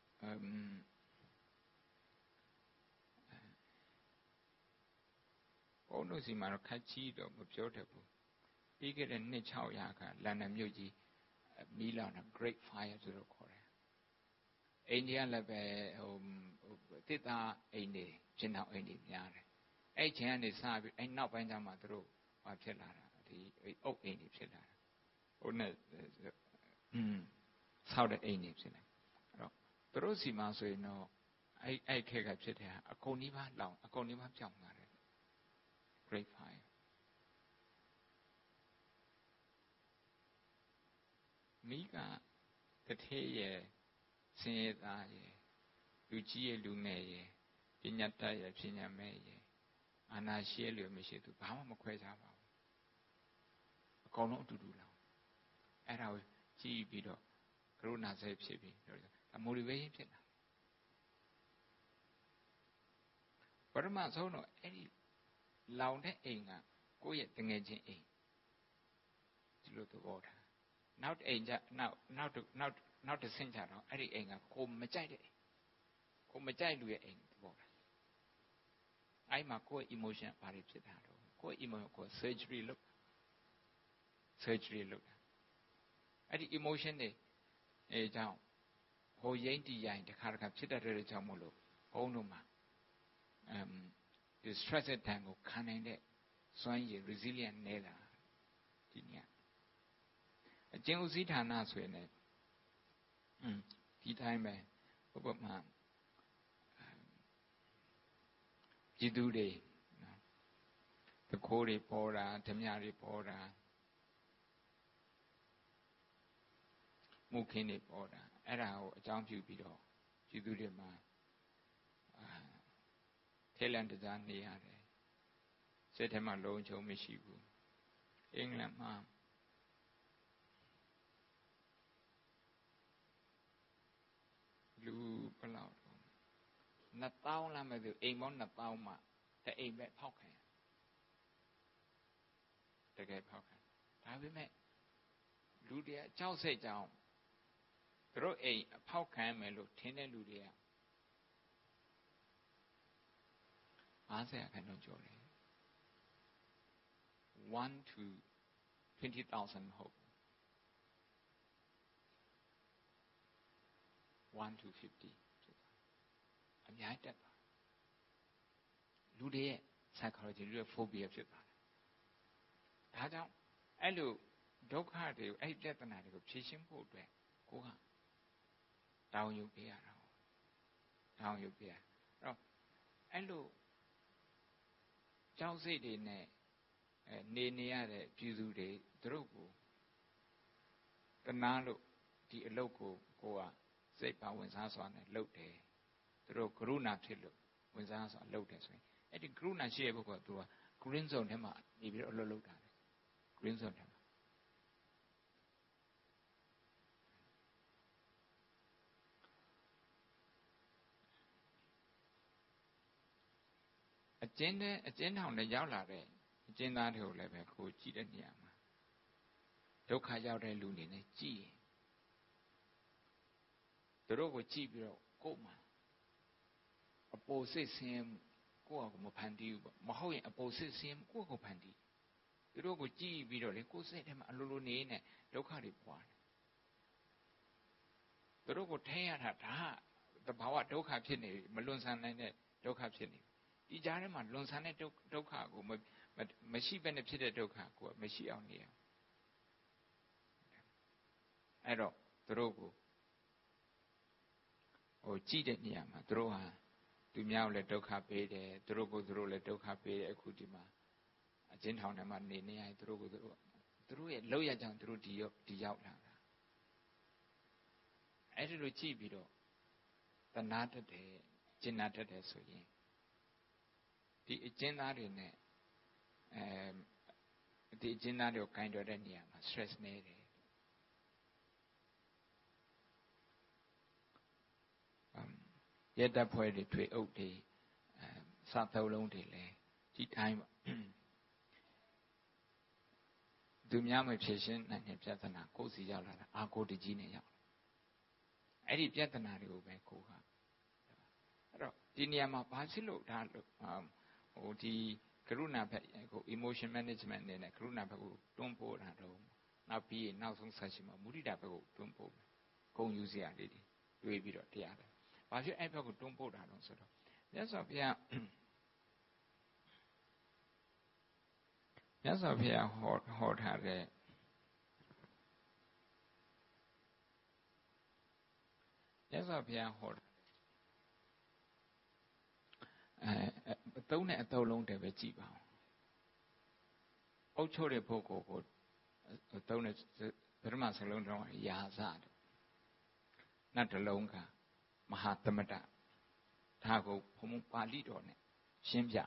S1: ဘုန်းတို့စီမှာတော့ခက်ချီတော့မပြောတတ်ဘူးပြီးခဲ့တဲ့နှစ်600ကလန်ဒန်မြို့ကြီးမီးလောင်တာ Great Fire ဆိုတော့ခေါ်တယ်အိန္ဒိယလည်းပဲတစ်သားအိမ်တွေချင်းတောင်အိမ်တွေများတယ်အဲ့ချင်းကနေစပြီးအဲ့နောက်ပိုင်းကျမှသူတို့ဘာဖြစ်လာတာဒီအုတ်အိမ်တွေဖြစ်လာတာဟိုနဲ့ဆောက်တဲ့အိမ်တွေဖြစ်လာအဲ့တော့သူတို့စီမှာဆိုရင်တော့အဲ့ခက်ကဖြစ်တဲ့ဟာအကုန်နီးပါးလောင်အကုန်နီးပါးပြောင်းလာတယ် Great Fire မိကတထေးရဲ့စင်ရသားရဲ့လူကြီးရဲ့လူငယ်ရဲ့ပညာတတ်ရဲ့ပညာမဲ့ရဲ့အာနာရှိရဲ့လူမရှိသူဘာမှမခွဲခြားပါဘူးအကုန်လုံးအတူတူလောင်အဲ့ဒါကိုကြည့်ပြီးတော့ကရုဏာစိတ်ဖြစ်ပြီးဒါ motivation ဖြစ်လာပရမဆုံးတော့အဲ့ဒီလောင်တဲ့အိမ်ကကိုယ့်ရဲ့တငယ်ချင်းအိမ်ဒီလိုသဘောထားနောက်အိမ်ကြနောက်တစ်ဆင့်ကြတော့အဲ့ဒီအိမ်ကကိုမကြိုက်တဲ့အိမ်ကိုမကြိုက်လူရဲ့အိမ်သဘောထားအဲ့မှာကိုယ့် emotion ဘာတွေဖြစ်တာတော့ကိုယ့် emotion ကို surgery လုပ်တာ Any emotion down. Ho yanti yang the character chita re chamolo. Oh no ma. The stress tango canine soin resilient nela. Dinia. A general zitana swene. Tea time about man. Jidu day. The Kori Pora, Tamyari Pora, Mukini Pora, Era, Jump you beat all. Jidu ma. Tailend the Zani Hare. Set him alone, Joe Mishibu. England, ma. Blue Palau. Natao Lama, the Amon Natao ma. The aim at pocket. The gay pocket. I will make Ludia, Chow say down. Throw a pocket melo, tender Ludia. I say I cannot join. 1 to 20,000 hope. 1 to 50. I'm yet. Ludia, psychology, phobia of it. I don't. Hello, dog heart, I get an article, chasing boat back. Go on. Down you bear. Down you bear. Oh, hello. Chow say de ne, Nenia, Jude, Drogo. The Nalo, the local, Goa, say Powens house on a low day. Through Gruna Tillo, when house on low day. At the Gruna she ever got to a green zone him out, maybe a low time. Green zone him. Agenda on the Yala, agenda to level called Chidaniama. Doka Yara Lunin, G. The rogo Chibiro, Goma. Opposes him, Go Pandi, Mahoy opposes him, Go Pandi. The rogo G. Viro, go set him a Lulune, Doka report. The rogo Tayan had the power Doka Chini, Malunsan and Doka Chini. The Jaraman Lunsane Doka, but Mashi benefited Doka, Mashi on here. I don't, the rogo. Or cheated Niama, Droha, to meow let Doka pay the Drogo, let Doka pay a Kudima. A gentleman, I Drogo, through it, lawyer down through the outlander. I did a cheap video. The Nata de Genata de Soye. The Genari, the Genario kind of Niama, stress made. Yet that point it to oak day, Sato long delay, tea time. Do Miami patient and Jatana, Cosi Yala, I'll go to Genia. I did Jatana to obey Koha. Diniama Pasilo, or the Karuna emotion management and a Karuna don't pour at home. Now be now some Sashima, Murida, don't pour. Go use the lady, do a bit of the other. But you ever go don't put that on sort of. Yes, up here. Yes, up here, hot had a. Yes, up here, hot. Don't let a long day with Jiba. Ocho de Poco, don't let the Ramas alone, Yazad. Not a longa. Mahatamata Tago Pomupalidone Shimja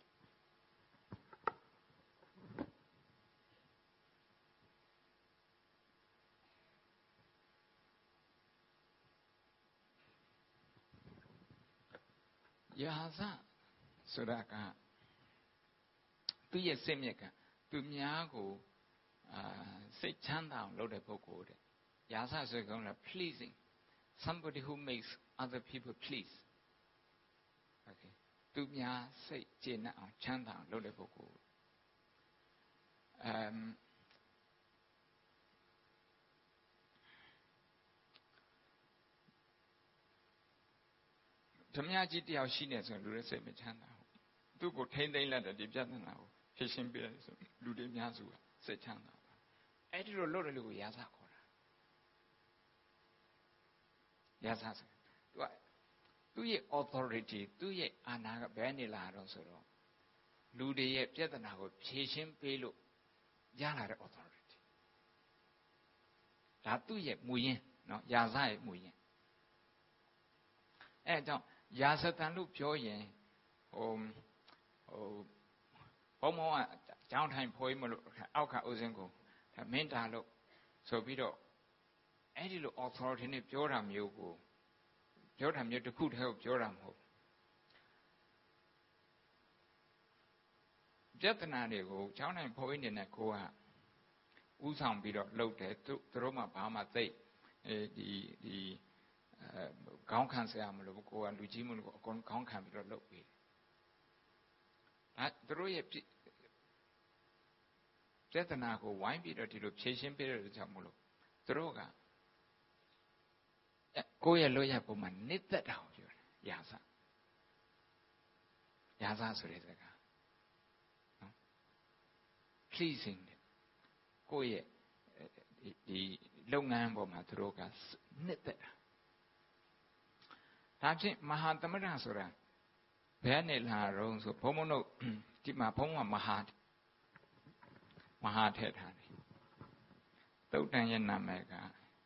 S1: Yaza Sudaka to ye semeka to Miago say Chanda load a poco. Yaza is going to pleasing. Somebody who makes other people please. Okay. Tu mya say jena chanda lo le boko. ဓမြကြီးတယောက်ရှိနေဆိုလူတွေစိတ်မချမ်းသာဘူးသူ့ကိုထိမ့်သိမ့်လိုက်တဲ့ဒီပြဿနာကိုဖြေရှင်းပေးလိုက်ဆိုလူတွေများစုကစိတ်ချမ်းသာပါအဲ့ဒီလိုလုပ်တဲ့လူကိုရာဇခေါ်တာရာဇဆိုသူ့ရဲ့ authority သူ့ရဲ့အာဏာကဘယ်နေလာတော့ဆိုတော့လူတွေရဲ့ပြဿနာကိုဖြေရှင်းပေးလို့ရလာတဲ့ authority ဒါသူ့ရဲ့မူရင်းနော်ရာဇရဲ့မူရင်းအဲအကြောင်းရာဇတန်လို့ပြောရင်ဘုံမောကကြောင်းထိုင်ဖွေးမလို့အောက်ခဥစဉ်ကိုမင်းတာလို့ဆိုပြီးတော့အဲ့ဒီလို authority နဲ့ပြောတာမျိုးကိုပြောတာမျိုးတစ်ခုတည်းကိုပြောတာမဟုတ်ပြဿနာတွေကိုကြောင်းထိုင်ဖွေးနေတဲ့ကိုကဥဆောင်ပြီးတော့လှုပ်တယ်သူတို့မှဘာမှသိဒီခေါင်းခံစရာမလိုဘူးကိုကလူကြီးမလို့အကုန်ခေါင်းခံပြီးတော့လှုပ်ပြီးဒါသူတို့ရဲ့ပြဿနာကိုဝိုင်းပြီးတော့ဒီလိုဖြေရှင်းပေးရတဲ့ကြောင့်မလို့သူတို့ကကိုယ့်ရဲ့လွတ်ရပုံမှာနစ်သက်တာကိုပြောတယ်ရာဇဆိုတဲ့စကားနော် pleasing ကိုယ့်ရဲ့ဒီလုပ်ငန်းပေါ်မှာသူတို့ကနှစ်သက်တာဒါဖြင့်မဟာသမထဆိုတာဘယ်နဲ့လာတော့ဆိုဘုံဘုံတို့ဒီမှာဘုံကမဟာထည့်ထားတယ်သုတ်တန်ရဲ့နာမည်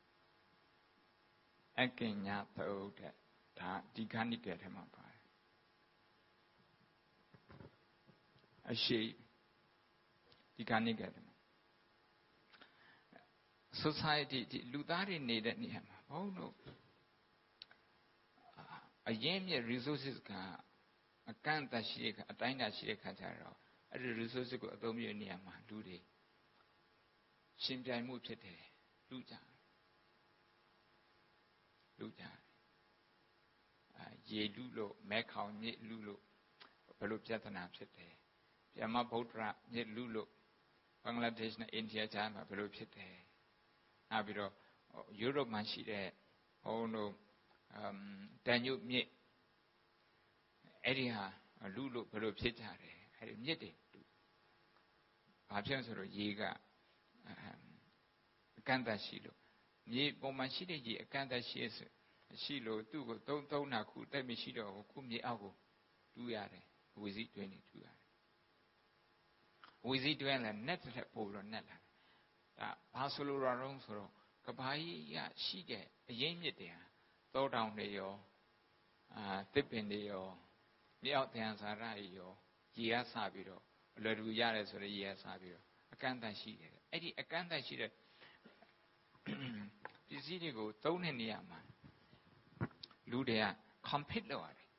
S1: ကအကင်ညာသုတ်တဲ့ဒါဒီခဏိကဲထဲမှာပါတယ်အရှိဒီခဏိကဲထဲမှာ society ဒီလူသားတွေနေတဲ့နေရာမှာဘုံတို့အရင်မြင့် resources ကအကန့်အသတ်ရှိတဲ့အတိုင်းအတာရှိတဲ့ခါကျတော့အဲ့ဒီ resources ကိုအသုံးပြုနေရမှာလူတွေရှင်ပြိုင်မှုဖြစ်တယ်လူကြရေလူလို့မဲခေါင်မြစ်လူလို့ဘယ်လိုပြဿနာဖြစ်တယ်ဗျမဗုဒ္ဓမြစ်လူလို့ဘင်္ဂလားဒေ့ရှ်နဲ့အိန္ဒိယကြားမှာဘယ်လိုဖြစ်တယ်နောက်ပြီးတော့ယူရိုပမှာရှိတဲ့ဘုံတို့တန်ညွတ်မြစ်အဲ့ဒီဟာလူလို့ဘယ်လိုဖြစ်ကြတယ်အဲ့ဒီမြစ်တွေဘာဖြစ်ဆိုတော့ရေကအကန့်အသတ်ရှိလို့မြေပုံမှန်ရှိတဲ့ရေအကန့်အသတ်ရှိလို့သူ့ကိုသုံးတာခုတက်မရှိတော့ခုမြေအောက်ကိုတူးရတယ်ဝီစီတွင်းနေတူးရတယ်ဝီစီတွင်းလည်းနဲ့တက်ပို့ပြီးတော့နဲ့လာဒါဘာဆိုလိုတော့ဆိုတော့ကဘာကြီးကရှိတဲ့အရင်းမြစ်တွေဟာသောတောင်တွေရောတစ်ပင်တွေရောမြေအောက်သံစာရတွေရောရေကစပြီးတော့အလွယ်တကူရတယ်ဆိုတော့ရေကစပြီးတော့အကန့်အသတ်ရှိတယ်အဲ့ဒီအကန့်အသတ်ရှိတဲ့ပစ္စည်းတွေကိုသုံးတဲ့နေရာမှာလူတွေက compete လုပ်ရတယ်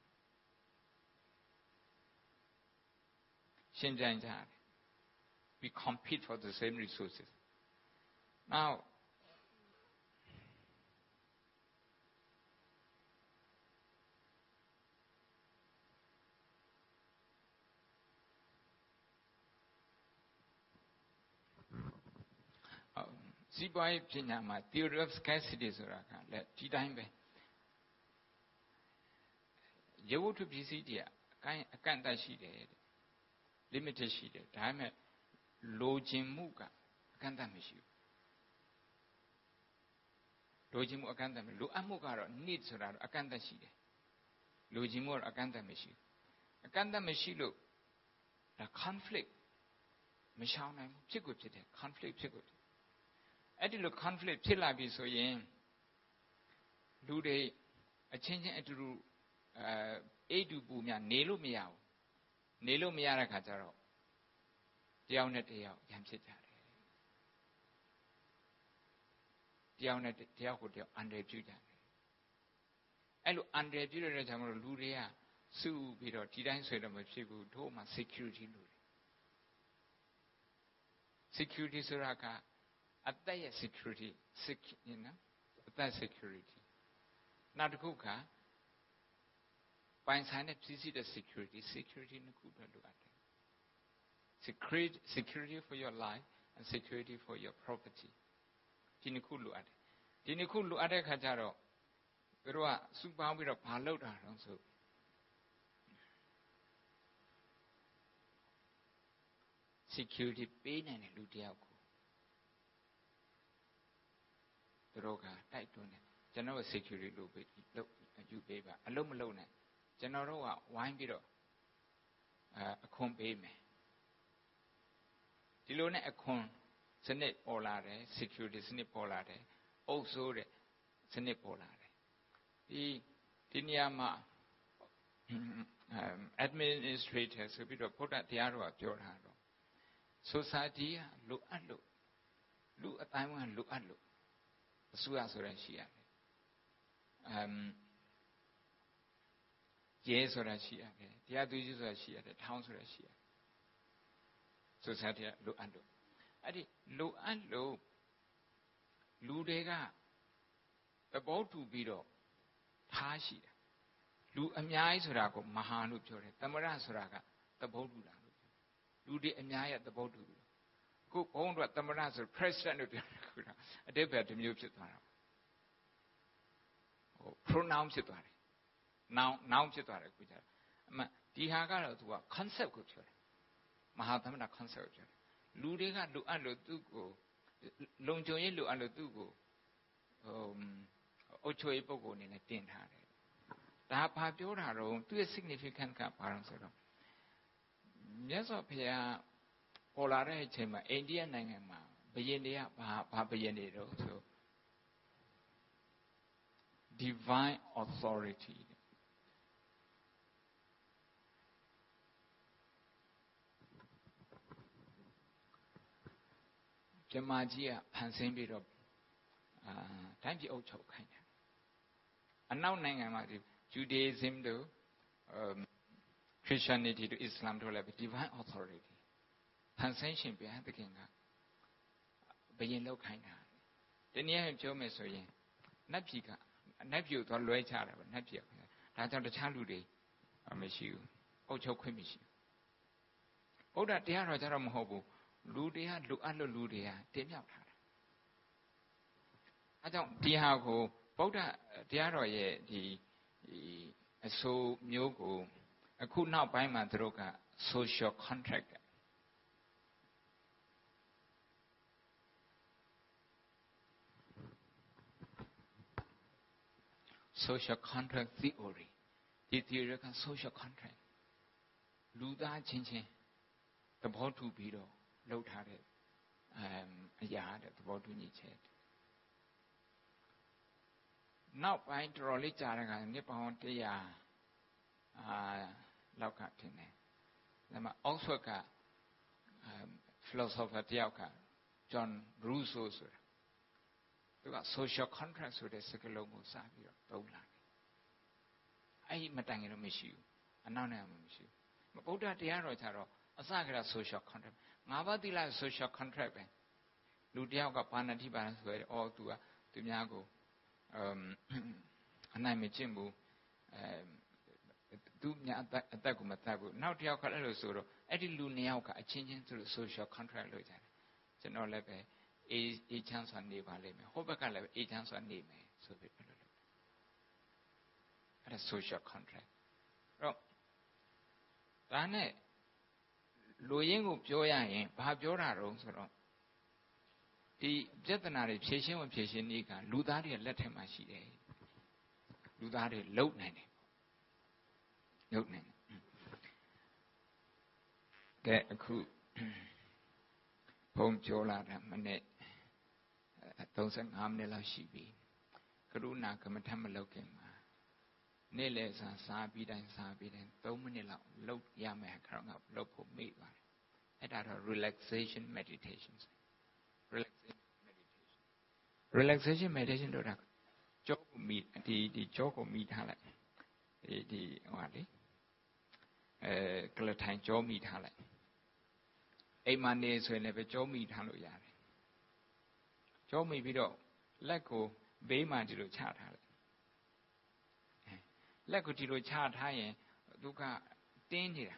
S1: ရှင်းပြကြတယ် we compete for the same resources nowစီးပွားရေးပညာမှာ theory of scarcity ဆိုတာကလည်းဒီတိုင်းပဲရုပ်ဝတ္ထုပစ္စည်းတွေအကန့်အသတ်ရှိတယ် limited ရှိတယ်ဒါပေမဲ့လိုချင်မှုကအကန့်အသတ်မရှိဘူးလိုချင်မှုအကန့်အသတ်လိုအပ်မှုကတော့ need ဆိုတာတော့အကန့်အသတ်ရှိတယ်လိုချင်မှုကတော့အကန့်အသတ်မရှိဘူးအကန့်အသတ်မရှိလို့ဒါ conflict မရှောင်နိုင်ဘူးဖြစ်ကိုဖြစ်တယ် conflict ဖြစ်ကိုအဲ့ဒီလို conflict ဖြစ်လာပြီဆိုရင်လူတွေအချင်းချင်းအတူတူအိတူပူများနေလို့မရဘူးနေလို့မရတဲ့ခါကျတော့တယောက်နဲ့တယောက်ရန်ဖြစ်ကြတယ်တယောက်နဲ့တယောက်ကိုတယောက်အန္တရာယ်ပြုကြတယ်အဲ့လိုအန္တရာယ်ပြုရတဲ့ကြောင့်မလို့လူတွေကစုပြီးတော့ဒီတိုင်းဆိုတော့မဖြစ်ဘူးတို့မှ security လို့ security ဆိုတာကအသက်ရဲ့ security နော်အသက် security နောက်တစ်ခုကပိုင်ဆိုင်တဲ့ပစ္စည်းတဲ့ security နှစ်ခုတော့လိုအပ်တယ် security for your life and security for your property ဒီနှစ်ခုလိုအပ်တယ်ဒီနှစ်ခုလိုအပ်တဲ့ခါကျတော့သူတို့ကစုပေါင်းပြီးတော့ဘာလုပ်တာတော့ဆို security ပေးနိုင်တဲ့လူတစ်ယောက်ကိုသူတို့ကတိုက်တွန်းတယ်ကျွန်တော် security လုပ်ယူပေးပါအလုပ်မလုပ်နဲ့ကျွန်တော်တို့ကဝိုင်းပြီးတော့အခွန်ပေးမယ်ဒီလိုနဲ့အခွန်စနစ်ပေါ်လာတယ် security စနစ်ပေါ်လာတယ်အုပ်စိုးတဲ့စနစ်ပေါ်လာတယ်ဒီနေရာမှာ administrator ဆိုပြီးတော့ဘုရားတရားတော်ကပြောထားတော့ society ကလိုအပ်လို့လူအတိုင်းကလိုအပ်လို့အစိုးရဆိုရရှိရတယ်ရဲဆိုတာရှိရတယ်တရားသူကြီးဆိုတာရှိရတယ်ထောင်ဆိုတာရှိရတယ် society ကလိုအပ်လို့အဲ့ဒီလိုအပ်လို့လူတွေကသဘောတူပြီးတော့ထားရှိတယ်လူအများကြီးဆိုတာကိုမဟာလို့ပြောတယ်သမရဆိုတာကသဘောတူတာလို့ပြောလူတွေအများရဲ့သဘောတူတယ်ခုဘုန်းတော်သမရဆို president လို့ပြောတယ်ခုတော့အတိတ်ပဲတစ်မျိုးဖြစ်သွားတာpronoun ဖြစ်သွားတယ် noun ဖြစ်သွားတယ်ခုကျတော့အမှဒီဟာကတော့သူက concept ကိုပြောတယ်မဟာသမဏ concept ကိုပြောတယ်လူတွေကလိုအပ်လို့သူ့ကိုလုံခြုံရေးလိုအပ်လို့သူ့ကိုအုတ်ချိုရေးပုံကိုအနေနဲ့တင်ထားတယ်ဒါဘာပြောတာတော့သူ့ရဲ့ significant ကဘာလို့ဆိုတော့မြတ်စွာဘုရားပေါ်လာတဲ့အချိန်မှာအိန္ဒိယနိုင်ငံမှာဘုရင်တွေကဘာဘုရင်တွေတော့ဆို divine authority ပြမကြီးကဖန်ဆင်းပြီးတော့တိုင်းပြည်အုပ်ချုပ်ခိုင်းတယ်အနောက်နိုင်ငံမှာဒီ Judaism တို့Christianity တို့ Islam တို့လည်း divine authority ဖန်ဆင်းရှင်ဘုရားသခင်ကဘုရင်လောက်ခိုင်းတာဒီနည်းနဲ့ပြောမယ်ဆိုရင်နတ်ပြည်ကိုသွားလွှဲချတာပဲနတ်ပြည်ကဒါကြောင့်တခြားလူတွေမရှိဘူးအုပ်ချုပ်ခွင့်မရှိဘူးဗုဒ္ဓတရားတော်ကြတော့မဟုတ်ဘူးလူတွေကလိုအပ်လို့လူတွေကတင်မြောက်ထားတာအဲကြောင့်ဒီဟာကိုဗုဒ္ဓတရားတော်ရဲ့ဒီအဆိုမျိုးကိုအခုနောက်ပိုင်းမှာသူတို့က social contract social contract theory ဒီ theory က social contract လူသားချင်းသဘောတူပြီးတော့လုပ်ထားတဲ့အရာတဲ့သဘောတူညီချက်နောက်ပိုင်းတော်တော်လေးကြာတဲ့အခါနှစ်ပေါင်း100လောက်ကထင်တယ်ဒါမှ Oxford ကphilosopher တယောက်က John Rousseau ဆိုတာသူက social contract ဆိုတဲ့စကားလုံးကိုစပြီးတော့သုံးလာတယ်အဲ့ဒီမတိုင်ခင်တော့မရှိဘူးအနောက်နိုင်ငံမှာမရှိဘူးဗုဒ္ဓတရားတော်ကျတော့အစကတည်းက social contract ငါးပါးသီလ social contract ပဲလူတယောက်ကပါဏာတိပါဏဆိုရဲသူကသူများကိုအနိုင်မကျင့်ဘူးသူများအသက်ကိုမတတ်ဘူးနောက်တယောက်ကလည်းလို့ဆိုတော့အဲ့ဒီလူနှစ်ယောက်ကအချင်းချင်းသူတို့ social contract လုပ်ကြတယ်ကျွန်တော်လည်းပဲအေးချမ်းစွာနေပါလိမ့်မယ်ဟိုဘက်ကလည်းအေးချမ်းစွာနေမယ်ဆိုပြီးပြောလို့အဲ့ဒါ social contract တော့ဒါနဲ့လူရင်းကိုပြောရရင်ဘာပြောတာတုံးဆိုတော့ဒီပြဿနာတွေဖြေရှင်းဝင်ဖြေရှင်းနည်းကလူသားတွေလက်ထက်မှာရှိတယ်လူသားတွေလုံနိုင်တယ်လုံနိုင်တယ်ကဲအခုဘုံပြောလာတာမနေ့35မိနစ်လောက်ရှိပြီကရုဏာကမ္မထမလုပ်ခင်မှာနေ့လည်စားပြီးတိုင်း3မိနစ်လောက်လုပ်ရမယ်ခါတော့လုပ်ဖို့မေ့ပါတယ်အဲ့ဒါတော့ relaxation meditation relaxation meditation တို့တာကြောကိုမိဒီကြောကိုမိထားလိုက်ဒီဟိုဟာလေကလထိုင်ကြောမိထားလိုက်အိမ်မှာနေဆိုရင်လည်းပဲကြောမိထားလို့ရတယ်ကြောမိပြီးတော့လက်ကိုဘေးမှာဒီလိုချထားလိုက်လက်ကိုဒီလိုချထားရင်သူကတင်းနေတာ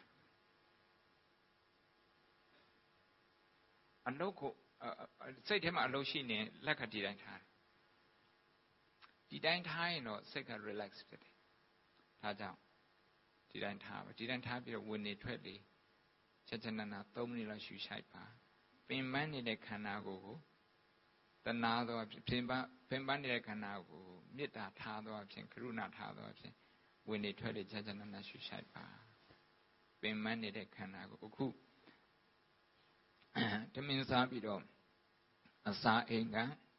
S1: အလုပ်ကိုစိတ်ထဲမှာအလုပ်ရှိနေလက်ကဒီတိုင်းထားဒီတိုင်းထားရင်တော့စိတ်က relax ဖြစ်တယ်ဒါကြောင့်ဒီတိုင်းထားပါဒီတိုင်းထားပြီးတော့ဝင်နေထွက်လေချက်ချက်နာနာ3မိနစ်လောက်ရှူရှိုက်ပါပင်ပန်းနေတဲ့ခန္ဓာကိုယ်ကိုတဏှာသောပင်ပန်းနေတဲ့ခန္ဓာကိုယ်မေတ္တာထားသောအဖြစ်ကရုဏာထားသောအဖြစ်ဝင်နေထွက်လေချက်ချက်နာနာရှူရှိုက်ပါပင်ပန်းနေတဲ့ခန္ဓာကိုအခုတမင်စားပြီးတော့အစာအိမ်က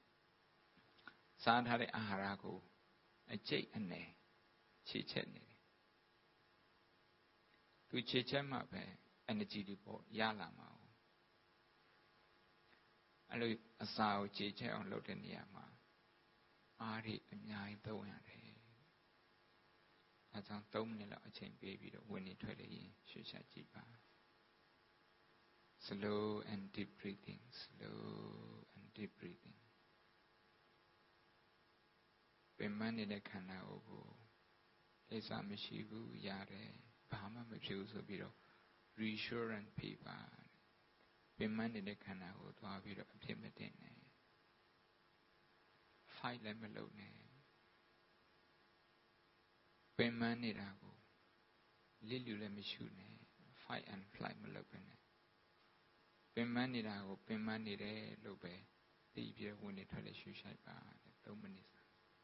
S1: စားထားတဲ့အာဟာရကိုအကျိတ်အနယ်ခြေချက်နေတယ်သူခြေချက်မှပဲ energy တွေပေါ့ရလာမှာအဲ့လိုအစာကိုခြေချက်အောင်လုပ်တဲ့နေရာမှာအားတွေအများကြီးသုံးရတယ်အဲကြောင့်3မိနစ်လောက်အချိန်ပေးပြီးတော့ဝင်နေထွက်လေရင်ရှုရှာကြည့်ပါ slow and deep breathing slow and deep breathing ပင်မနေတဲ့ခန္ဓာကိုယ်ကိစ္စမရှိဘူးရတယ်ဘာမှမဖြစ်ဘူးဆိုပြီးတော့ reassurance ပေးပါပင်မနေတဲ့ခန္ဓာကိုသွားပြီးတော့အဖြစ်မတင်နဲ့ fight လည်းမလုပ်နဲ့ပင်မနေတာကိုလစ်လူလည်းမရှိနဲ့ fight and flight မလုပ်ဘဲနဲ့ပင်မနေတာကိုပင်မနေတယ်လို့ပဲသိပြီးတော့ဝင်နေထွက်လေရှုရှိုက်ပါ3မိနစ်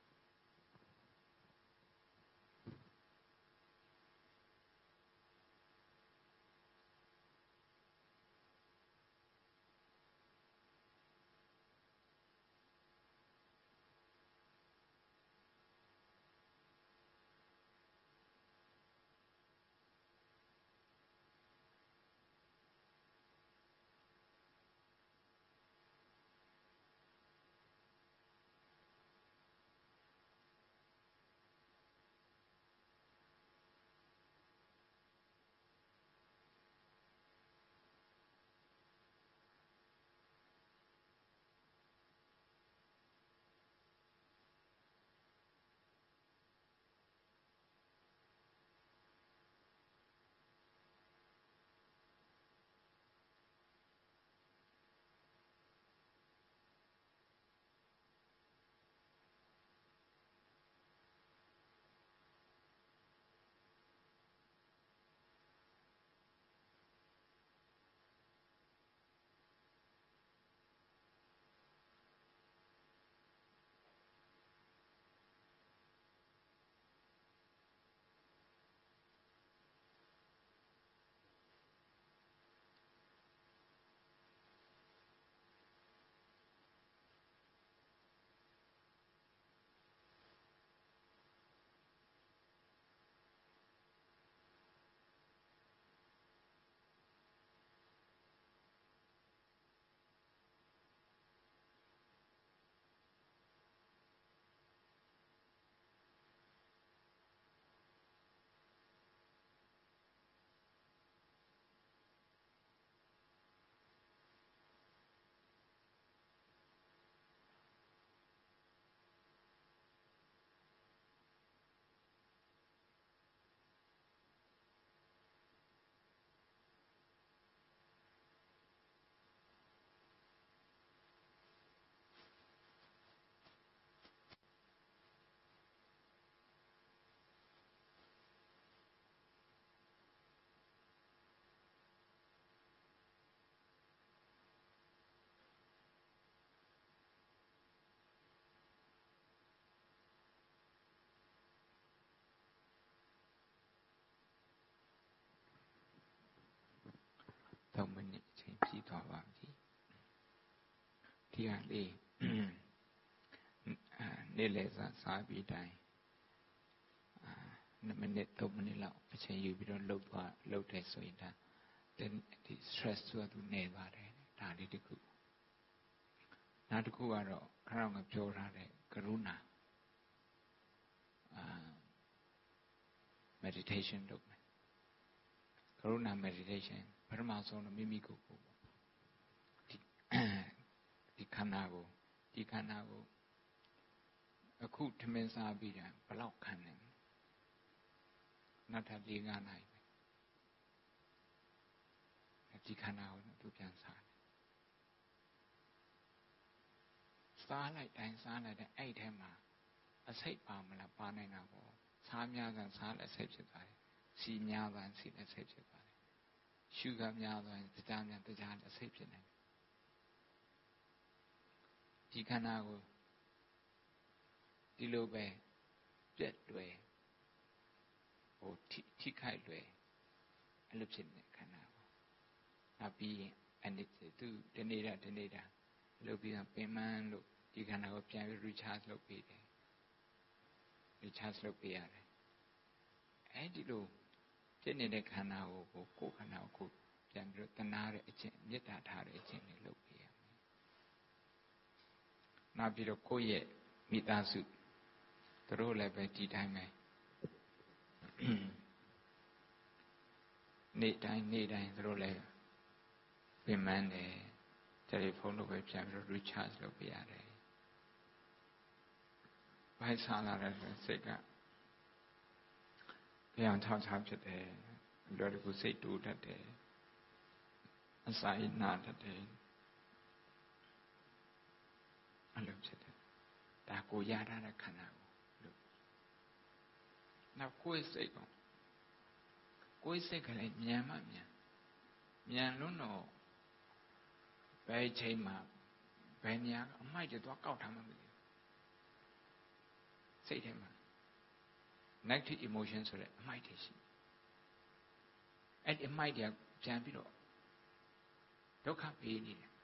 S1: 3မိနစ်အချိန်ပြည့်သွားပါပြီဒီဟာလေးနေ့လည်စာစားပြီးတိုင်း2မိနစ်3မိနစ်လောက်အချိန်ယူပြီးတော့လှုပ်တယ်ဆိုရင်ဒါဒီ stress ဆိုသူနေပါတယ်ဒါလေးတစ်ခုနောက်တစ်ခုကတော့ခရောင်ကပြောထားတဲ့ကရုဏာmeditation လုပ်မယ်ကရုဏာ meditation ပထမဆုံးတော့မိမိကိုယ်ကိုဒီခန္ဓာကိုအခုထမင်းစားပြီးတာဘယ်လောက်ခံနေနောက်ထပ်4-5 နာရီပဲဒီခန္ဓာကိုသူပြန်စားလိုက်တိုင်းအဲ့ထဲမှာအစိတ်ပါမလားပါနိုင်တာပေါ့စားများစားလည်းစိတ်ဖြစ်သွားတယ်စီများသွားစီလည်းစိတ်ဖြစ်သွားတယ်ရှုခါများသွားရင်တရားများတရားအစိတ်ဖြစ်နေဒီခန္ဓာကိုဒီလိုပဲပြက်လွယ်ဟိုထိခိုက်လွယ်အဲ့လိုဖြစ်နေခန္ဓာကိုနောက်ပြီးရင်အနစ်သူတနေတာလုပ်ပြီးတော့ပင်မလို့ဒီခန္ဓာကိုပြန်ပြီး recharge လုပ်ပေးတယ် recharge လုပ်ပေးရတယ်အဲ့ဒီလိုဖြစ်နေတဲ့ခန္ဓာကိုကိုယ်ခန္ဓာကိုပြန်ပြီးတော့တနာတဲ့အချင်းမေတ္တာထားတဲ့အချင်းတွေလုပ်ပေးရမယ်နောက်ပြီးတော့ကိုယ့်ရဲ့မိသားစုသူတို့လည်းပဲဒီတိုင်းပဲနေ့တိုင်းသူတို့လည်းပြင်ပန်းတယ်တယ်လီဖုန်းလိုပဲပြန်ပြီးတော့ recharge လုပ်ပေးရတယ်ဘိုက်ဆာလာတဲ့စိတ်ကပြောင်းချဖြစ်တယ်လွယ်တကူစိတ်တူတတ်တယ်အစာရနာတတ်တယ်အလုပ်ဖြစ်တယ်ဒါကိုရထားတဲ့ခန္ဓာကိုလို့နောက်ကိုယ်စိတ်ကလည်းမြန်မှမြန်လွန်းတော့ဘယ်ချိန်မှာဘယ်နေရာအမိုက်တွေသွားကောက်ထားမှမသိဘူးစိတ်ထဲမှာ negative emotion ဆိုတဲ့အမိုက်တွေရှိအဲ့ဒီအမိုက်တွေကပြန်ပြီးတော့ဒုက္ခပေးနေတယ်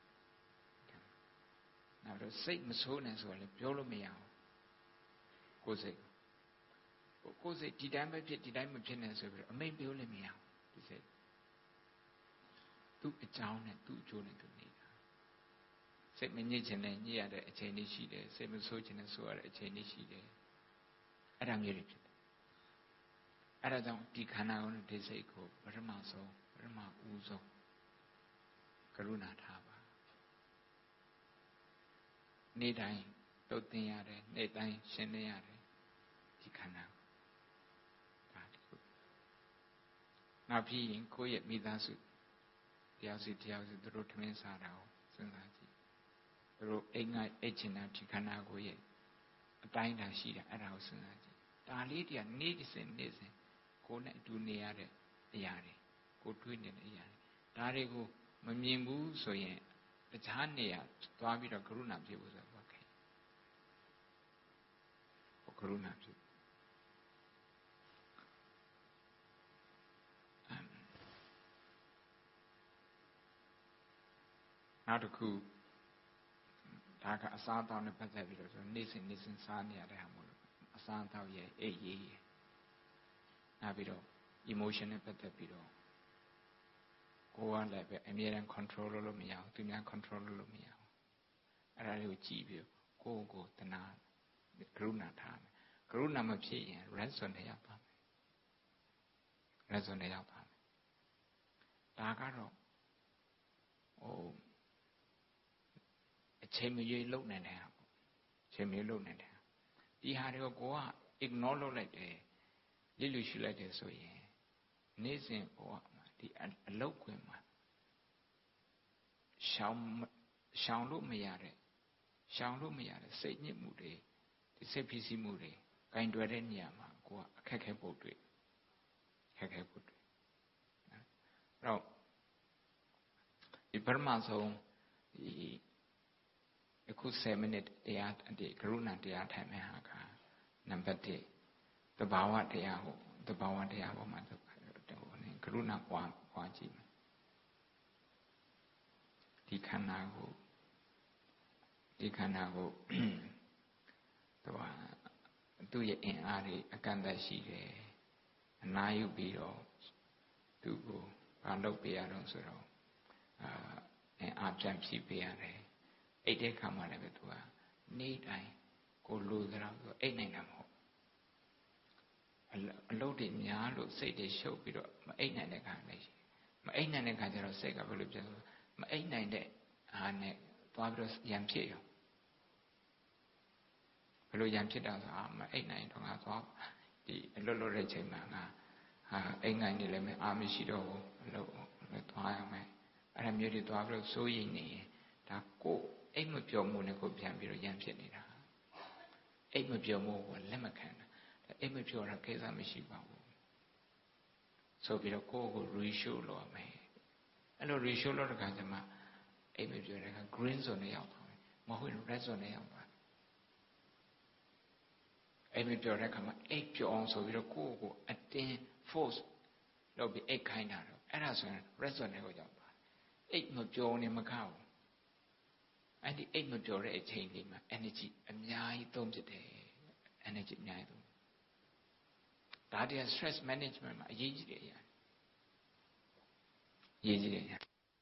S1: နောက်တော့စိတ်မဆိုးနဲ့ဆိုရင်ပြောလို့မရဘူးကိုယ်စိတ်ဒီတိုင်းပဲဖြစ်ဒီတိုင်းမဖြစ်နဲ့ဆိုပြီးတော့အမိန့်ပြောလို့မရဘူးဒီစိတ်သူ့အကြောင်းနဲ့သူ့အကျိုးနဲ့သူနေတာစိတ်မညစ်ချင်နဲ့ညစ်ရတဲ့အချိန်လေးရှိတယ်စိတ်မဆိုးချင်နဲ့ဆိုရတဲ့အချိန်လေးရှိတယ်အဲ့ဒါမျိုးတွေဖြစ်တယ်အဲ့ဒါကြောင့်ဒီခန္ဓာကိုယ်နဲ့ဒီစိတ်ကိုပထမဦးဆုံးကရုဏာထားပါနေ့တိုင်းတုတ်တင်ရတယ်နေ့တိုင်းရှင်းနေရတယ်ဒီခန္ဓာဒါတခုနောက်ပြီးရင်ကိုယ့်ရဲ့မိသားစုတယောက်စီသူတို့ထမင်းစားတာကိုစဉ်းစားကြည့်သူတို့အိတ်ချင်တာဒီခန္ဓာကိုယ်ရဲ့အတိုင်းတာရှိတာအဲ့ဒါကိုစဉ်းစားကြည့်ဒါလေးတည်းကနေ့စဉ်ကိုယ်နဲ့အတူနေရတဲ့အရာတွေကိုတွေးနေတဲ့အရာတွေဒါတွေကိုမမြင်ဘူးဆိုရင်တခြားနေရာသွားပြီးတော့ကရုဏာပြုဖို့ဆိုတာဘာခဲ့ကရုဏာပြုနောက်တစ်ခုဒါကအစားအသောက်နဲ့ပတ်သက်ပြီးတော့ဆိုနေ့စဉ်စားနေရတဲ့ဟာမို့လို့အစားအသောက်ရဲ့အိပ်ရေးနောက်ပြီးတော့ emotion နဲ့ပတ်သက်ပြီးတော့ကိုယ်ကလည်းပဲအမြဲတမ်း control လုပ်လို့မရဘူးသူများ control လုပ်လို့မရဘူးအဲ့ဒါလေးကိုကြည့်ပြီးကိုယ်တနာကရုဏာထားမယ်ကရုဏာမဖြစ်ရင် ransom နဲ့ရောက်ပါမယ်ဒါကတော့အချိန်မရွေးလုံနိုင်တယ်ဟာအချိန်မရွေးလုံနိုင်တယ်ဒီဟာတွေကိုကိုက ignore လုပ်လိုက်တယ်လစ်လူရှုလိုက်တယ်ဆိုရင်နေ့စဉ်ဘဝမှာဒီအလောက်ခွင်မှာရှောင်လို့မရတဲ့စိတ်ညစ်မှုတွေဒီစိတ်ဖိစီးမှုတွေကင်တွယ်တဲ့နေရာမှာကိုကအခက်ခဲပို့တွေ့အဲ့တော့ဒီပရမဆုံးဒီအခု7 မိနစ်တရားဒီကရုဏာတရားထိုင်မဲ့ဟာကနံပါတ်1သဘာဝတရားပေါ်မှာကရုဏာပွားကြည့်မယ်ဒီခန္ဓာကိုသူ့ရဲ့အင်အားတွေအကန့်အသတ်ရှိတယ်အနာယူပြီးတော့သူ့ကိုဘာလုပ်ပေးရတော့ဆိုတော့အင်အားပြန်ဖြည့်ပေးရတယ်အိတ်တဲ့ခါမှလည်းပဲသူကနေ့တိုင်းကိုလိုသလောက်သူအိတ်နိုင်တာမဟုတ်အလုပ်တွေများလို့စိတ်တွေရှုပ်ပြီးတော့မအိတ်နိုင်တဲ့ခါလည်းရှိမအိတ်နိုင်တဲ့ခါကျတော့စိတ်ကဘယ်လိုပြန်ဆိုမအိတ်နိုင်တဲ့အားနဲ့သွားပြီးတော့ရံဖြစ်ရောဘယ်လိုရံဖြစ်တာဆိုမအိတ်နိုင်တော့ငါသွားဒီအလွတ်လွတ်တဲ့ချိန်မှာငါအိတ်နိုင်နေလည်းမအားမရှိတော့ဘူးအလုပ်သွားရမယ်အဲ့ဒါမျိုးတွေသွားပြီးတော့စိုးရိမ်နေရင်ဒါကိုအိတ်မပြောမှုနဲ့ကိုပြန်ပြီးတော့ရံဖြစ်နေတာအိတ်မပြောမှုကိုလက်မခံတာအိတ်မပြောတာကိစ္စမရှိပါဘူးဆိုပြီးတော့ကိုယ့်ကို reassure လုပ်ရမယ်အဲ့လို ratio လို့တခါကျမှအိပ်မပြောတဲ့အခါ green zone နဲ့ရောက်သွားတယ်မဟုတ်ရင် red zone နဲ့ရောက်သွားတယ်အိပ်မပြောတဲ့အခါမှာအိပ်ပြောအောင်ဆိုပြီးတော့ကိုယ့်ကိုအတင်း force လုပ်ပြီးအိပ်ခိုင်းတာတော့အဲ့ဒါဆိုရင် red zone နဲ့ကိုရောက်သွားတယ်အိပ်မပြောနေမကောက်ဘူးအဲ့ဒီအိပ်မပြောတဲ့အချိန်လေးမှာ energy အများကြီးသုံးဖြစ်တယ် energy အများကြီးသုံးဒါတည်း stress management မှာအရေးကြီးတယ်အရာရေးကြီးတယ်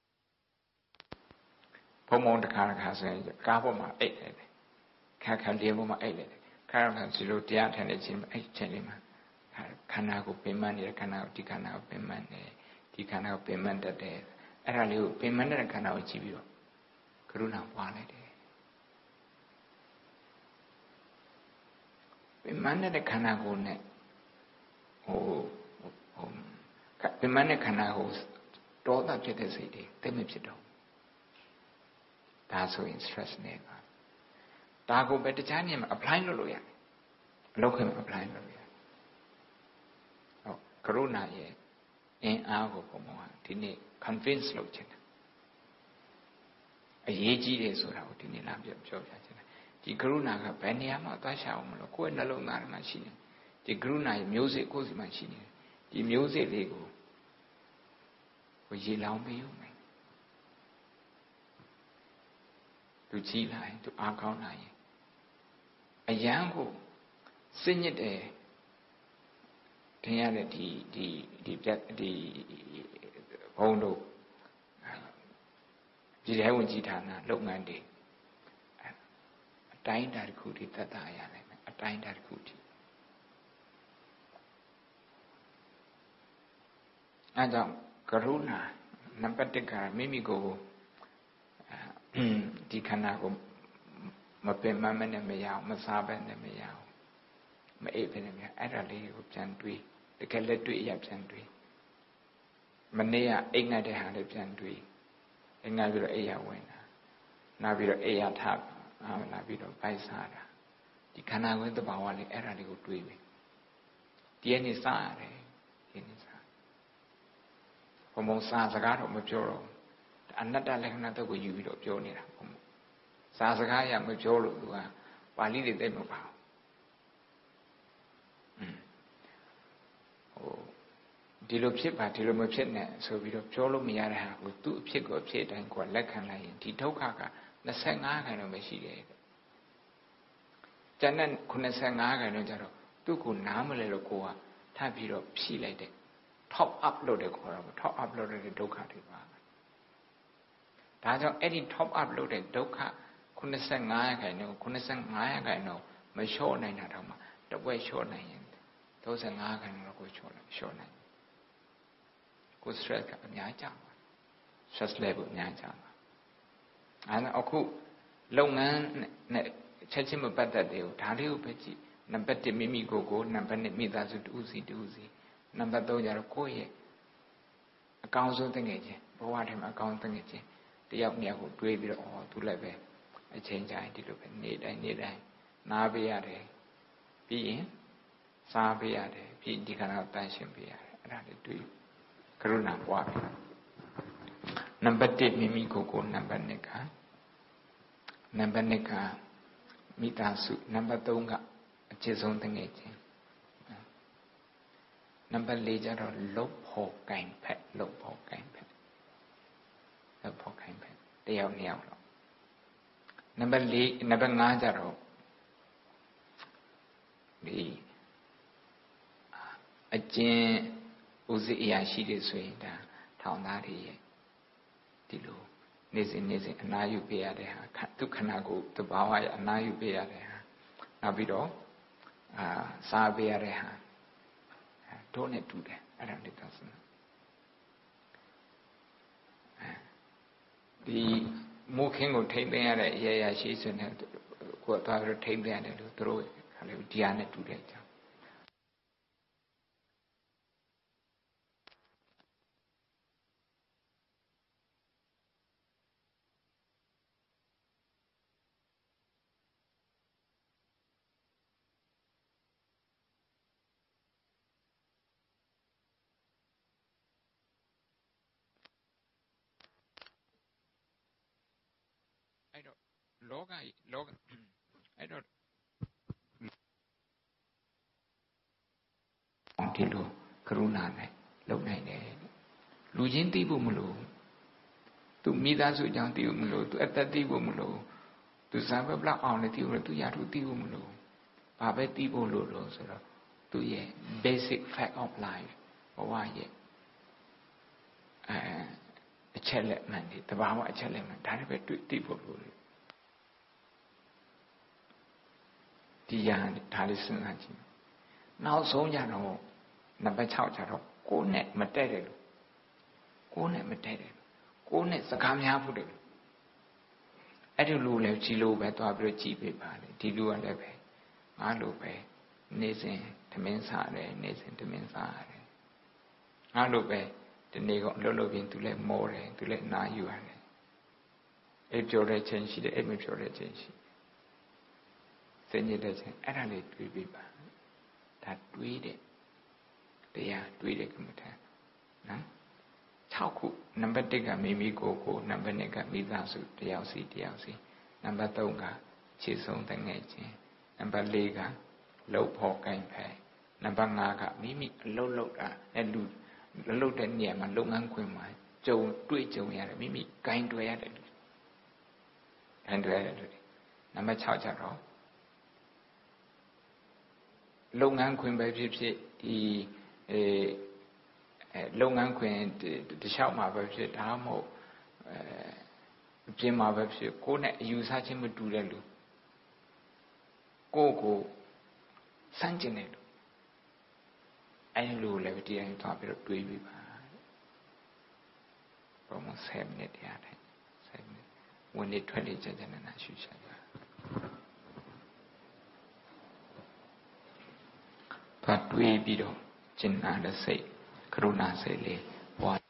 S1: ဘုံဘုံတစ်ခါဆိုရင်ကားပေါ်မှာအိတ်လိုက်တယ်ခါလေးပေါ်မှာအိတ်လိုက်တယ်ခါစီလိုတရားထိုင်တဲ့ချိန်မှာအိတ်ချိန်လေးမှာခန္ဓာကိုပင်ပန်းနေတဲ့ခန္ဓာကိုဒီခန္ဓာကိုပင်ပန်းနေဒီခန္ဓာကိုပင်ပန်းတတ်တယ်အဲ့ဒါလေးကိုပင်ပန်းတဲ့ခန္ဓာကိုကြည့်ပြီးတော့ကရုဏာပွားလိုက်တယ်ပင်ပန်းတဲ့ခန္ဓာကိုနဲ့ပင်ပန်းတဲ့ခန္ဓာကိုဒေါသဖြစ်တဲ့စိတ်တွေသိမဖြစ်တော့ဒါဆိုရင် stress နဲ့ပါဒါကိုပဲတခြားနေရာမှာ apply လုပ်လို့ရတယ်အလုပ်ခင်မှာ apply လုပ်လို့ရတယ်ဟုတ်ကရုဏာရဲ့အင်အားကိုဘုံဘုံကဒီနေ့ convince လုပ်ချင်တယ်အရေးကြီးတယ်ဆိုတာကိုဒီနေ့လာပြောပြချင်တယ်ဒီကရုဏာကဘယ်နေရာမှာသွားရှာအောင်မလို့ကိုယ့်နှလုံးသားထဲမှာရှိနေဒီကရုဏာရဲ့မျိုးစေ့ကိုယ့်စီမှာရှိနေတယ်ဒီမျိုးစေ့လေးကိုရေလောင်းပေးဦးမယ်သူကြီးလာရင်သူအားကောင်းလာရင်အယံကိုစိတ်ညစ်တယ်ထင်ရတဲ့ဒီဘုံတို့ဒီထဲဝင်ကြည်ဌာနလုပ်ငန်းတွေအတိုင်းတာတစ်ခုထိသက်သာရနိုင်မယ်အတိုင်းတာတစ်ခုထိအဲကြောင့်ကရုဏာနံပါတ်1ကမိမိကိုယ်ဒီခန္ဓာကိုမပင်မနဲ့မရအောင်မစားဘဲနဲ့မရအောင်မအိပ်ဘဲနဲ့မရအဲ့ဒါလေးကိုပြန်တွေးတကယ်လက်တွေ့အရာပြန်တွေးမနေ့ကအိပ်ငတ်တဲ့ဟာလေးပြန်တွေးအိပ်ငတ်ပြီးတော့အိပ်ရဝင်တာနောက်ပြီးတော့အိပ်ရထလာပြီးတော့ပိုက်စားတာဒီခန္ဓာကိုယ်သဘာဝလေးအဲ့ဒါလေးကိုတွေးပြီဒီနေ့စားရတယ်ဒီနေ့စားဘုံဘုံစားစကားတော့မပြောတော့အနတ္တလက္ခဏာတုတ်ကိုယူပြီးတော့ပြောနေတာဘုံစာစကားရမပြောလို့သူကပါဠိတွေသိမပါဘူးဒီလိုဖြစ်ပါဒီလိုမဖြစ်နဲ့ဆိုပြီးတော့ပြောလို့မရတဲ့ဟာကိုသူ့အဖြစ်ကိုအဖြစ်တိုင်းကိုလက်ခံလိုက်ရင်ဒီဒုက္ခက25ခန်းတော့မရှိတယ်ကျန်တဲ့85ခန်းတော့ကျတော့သူ့ကိုနားမလဲလို့ကိုကထပ်ပြီးတော့ဖြည့်လိုက်တဲ့ top up လုပ်တဲ့ခေါ်တော့ top up လုပ်တဲ့ဒုက္ခတွေပါဒါကြောင့်အဲ့ဒီ top up လုပ်တဲ့ဒုက္ခ85ခန်းတော့85ခန်းတော့မလျှော့နိုင်တာတော့မှတပွဲလျှော့နိုင်ရင်35ခန်းတော့ကိုလျှော့နိုင်ကို stress ကအများကြီးပါ stress level အများကြီးပါအခုလုပ်ငန်းနဲ့ချက်ချင်းမပတ်သက်သေးဘူးဒါလေးကိုပဲကြည့်နံပါတ်1မိမိကိုယ်ကိုနံပါတ်2မိသားစုတူးစီနံပါတ်3ကျတော့ကိုယ့်ရဲ့အကောင်းဆုံးတငယ်ချင်းဘဝထဲမှာအကောင်းတငယ်ချင်းတယောက်နှစ်ယောက်ကိုတွေးပြီးတော့သူလည်းပဲအချိန်ကြာရင်ဒီလိုပဲနေ့တိုင်းနားပေးရတယ်ပြီးရင်စားပေးရတယ်ပြီးဒီခန္ဓာကိုတန်ရှင်းပေးရတယ်အဲ့ဒါလေးတွေးကရုဏာပွားပြီနံပါတ်1မိမိကိုယ်ကိုနံပါတ်2ကမိသားစုနံပါတ်3ကအကျဉ်းဆုံးတငယ်ချင်းနံပါတ်4ကျတော့လုတ်ဖို့ကင်ဖက်တယောက်နှစ်ယောက်တော့နံပါတ်5ကျတော့ဒီအကျဉ်ဦးစီးအရာရှိတွေဆိုရင်ဒါထောင်သားတွေရဲ့ဒီလိုနေ့စဉ်အနာယူပေးရတဲ့ဟာဒုက္ခနာကိုသဘာဝရဲ့အနာယူပေးရတဲ့ဟာနောက်ပြီးတော့စားပေးရတဲ့ဟာတို့နဲ့တူတယ်အဲ့ဒါလေးတော့ဒီမုခင်းကိုထိမ့်သိမ်းရတဲ့အရာရှိဆိုနေကိုယ်သွားပြီးထိမ့်သိမ်းရတယ်လို့သူတို့ခါလေးဒီဟာနဲ့တူတဲ့အကြောင်းလောကအဲ့တော့ဒီလိုကရုဏာနဲ့လုံနိုင်တယ်လူချင်းသိဖို့မလို့သူမိသားစုအကြောင်းသိဖို့မလို့သူအသက်သိဖို့မလို့သူဇာဘဘလောက်အောင်လည်းသိဖို့သူရထုသိဖို့မလို့ဘာပဲသိဖို့လို့တော့ဆိုတော့သူရဲ့ basic fact of life ဘဝရဲ့အချက်လက်မှန်ဒီတဘာဝအချက်လက်မှန်ဒါတွေပဲတွေ့သိဖို့လို့ဒီရန်ဒါလေးစဉ်းစားကြည့်နောက်ဆုံးကြတော့နံပါတ်6ကြတော့ကိုယ်နဲ့မတည့်တယ်လို့ကိုယ်နဲ့မတည့်တယ်ကိုယ်နဲ့စကားများဖို့တယ်အဲ့ဒီလိုလဲကြည်လို့ပဲသွားပြီးတော့ကြည်ပေးပါလေဒီလူကလည်းပဲငါလိုပဲနေစဉ်သမင်းစားတယ်နေစဉ်သမင်းစားရတယ်ငါလိုပဲဒီနေ့ကအလုပ်လုပ်ရင်သူလည်းမောတယ်သူလည်းနာယူရတယ်အိပ်ပြောတဲ့ချိန်ရှိတယ်အိပ်မပြောတဲ့ချိန်ရှိစင်ကြတဲ့ချိန်အဲ့ဒါလေးတွေးပေးပါဒါတွေးတဲ့တရားတွေးတဲ့ကမ္မထာနော်6ခုနံပါတ်1ကမိမိကိုယ်ကိုနံပါတ်2ကမိသားစုတယောက်စီနံပါတ်3ကခြေဆုံးတငယ်ချင်းနံပါတ်4ကလှုပ်ဖို့ကိုင်ဖယ်နံပါတ်5ကမိမိအလုပ်လုပ်တာအဲ့လူအလုပ်တဲ့နေရာမှာလုပ်ငန်းခွင်မှာတွေ့ကြုံရတယ်မိမိဂိုင်းတွေ့ရတယ်လူဂိုင်းတွေ့ရတယ်လူနံပါတ်6ကျတော့လုပ်ငန်းခွင်ပဲဖြစ်ဖြစ်ဒီလုပ်ငန်းခွင်တခြားမှာပဲဖြစ်ဒါမှမဟုတ်အပြင်မှာပဲဖြစ်ကိုယ်နဲ့အယူဆချင်းမတူတဲ့လူကိုစမ်းကျင်တဲ့လူအဲ့လိုလည်းဒီတိုင်းသွားပြီးတော့တွေးပြီးပါဘာမှ7 မိနစ်တရားတယ်7 မိနစ်ဝင်နေထွက်နေကြနာရှုချင်ပါဘာတွေးပြီးတော့ကျင်နာတဲ့စိတ်ကရုဏာစိတ်လေးပွား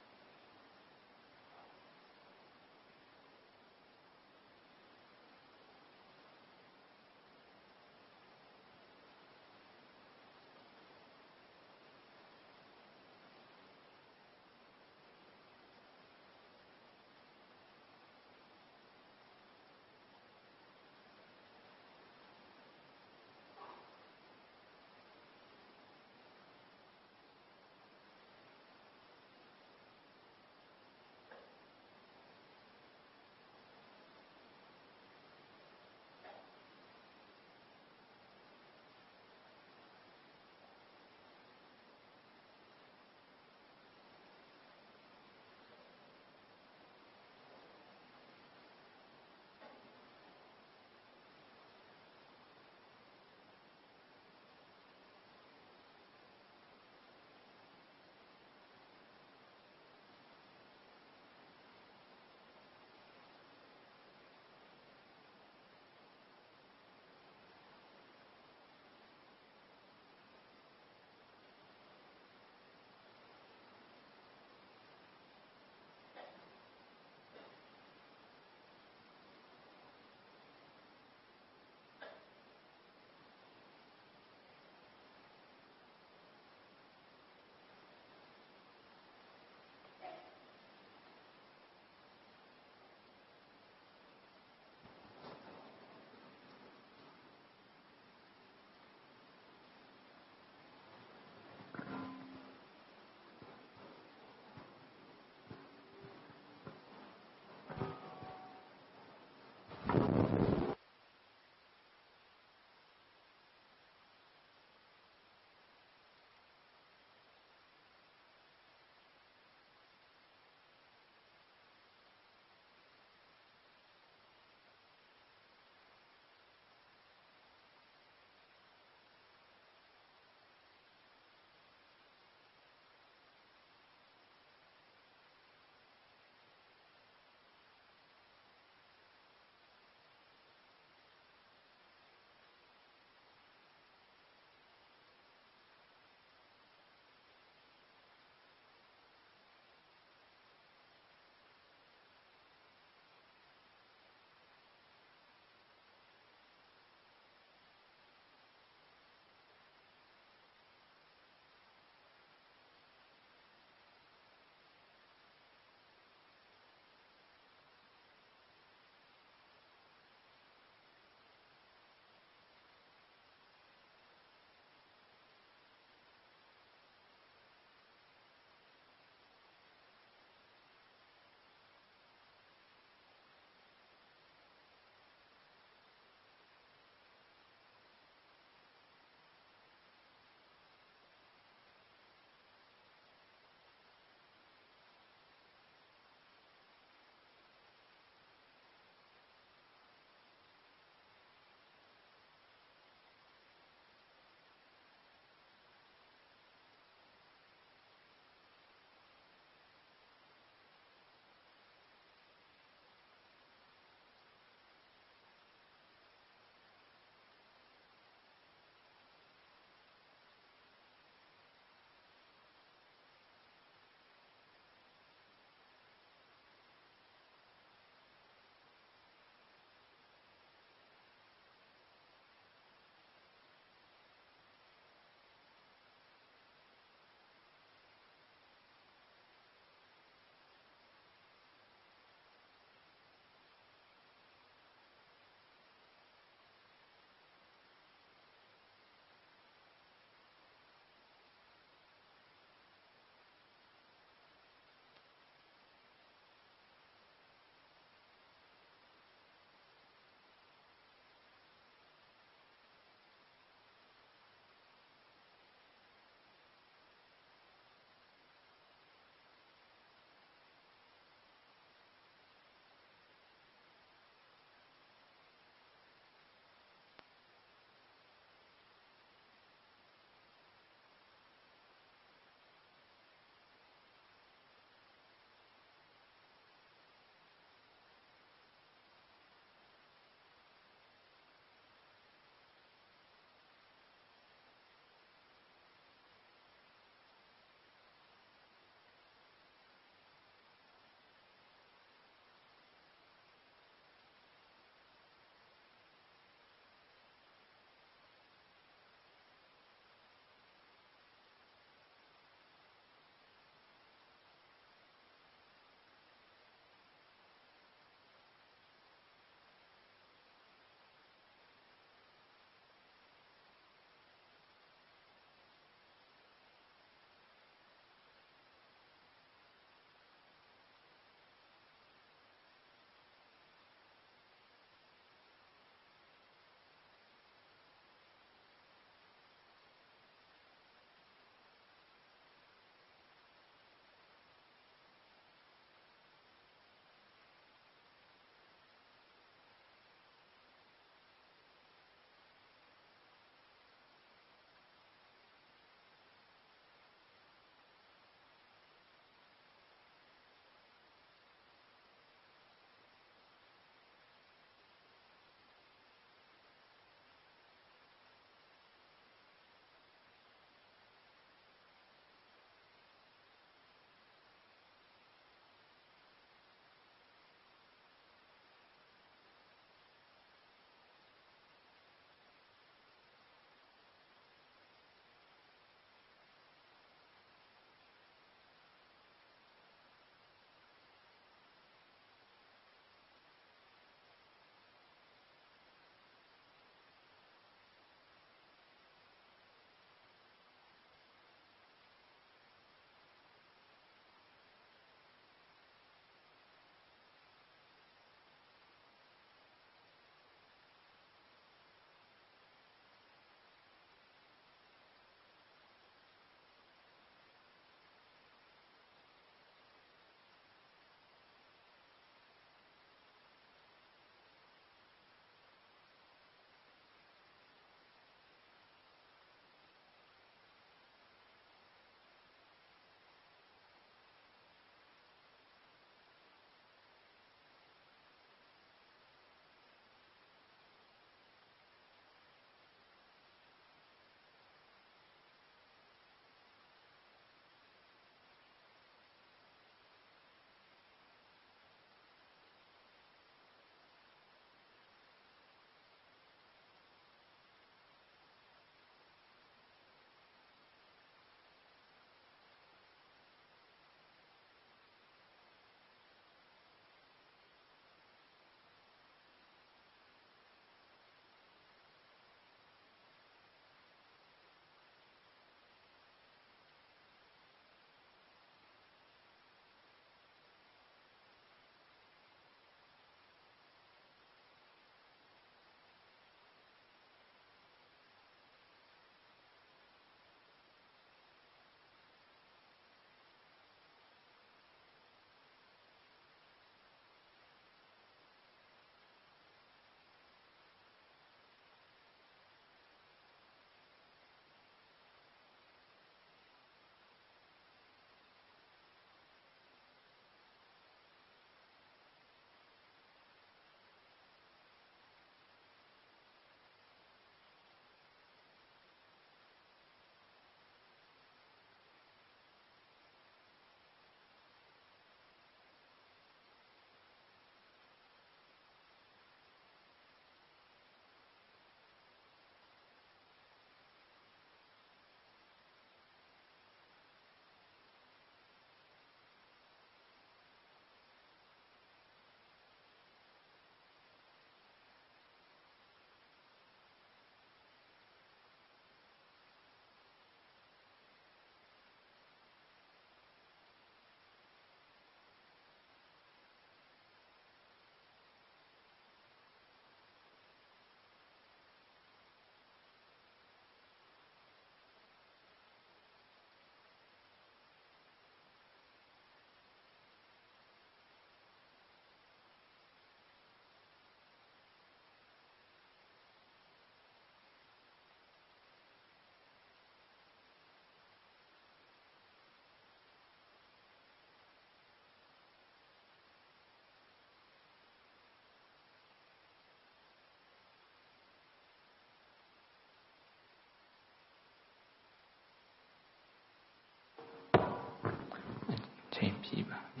S1: ချိန်ပြပါပြီ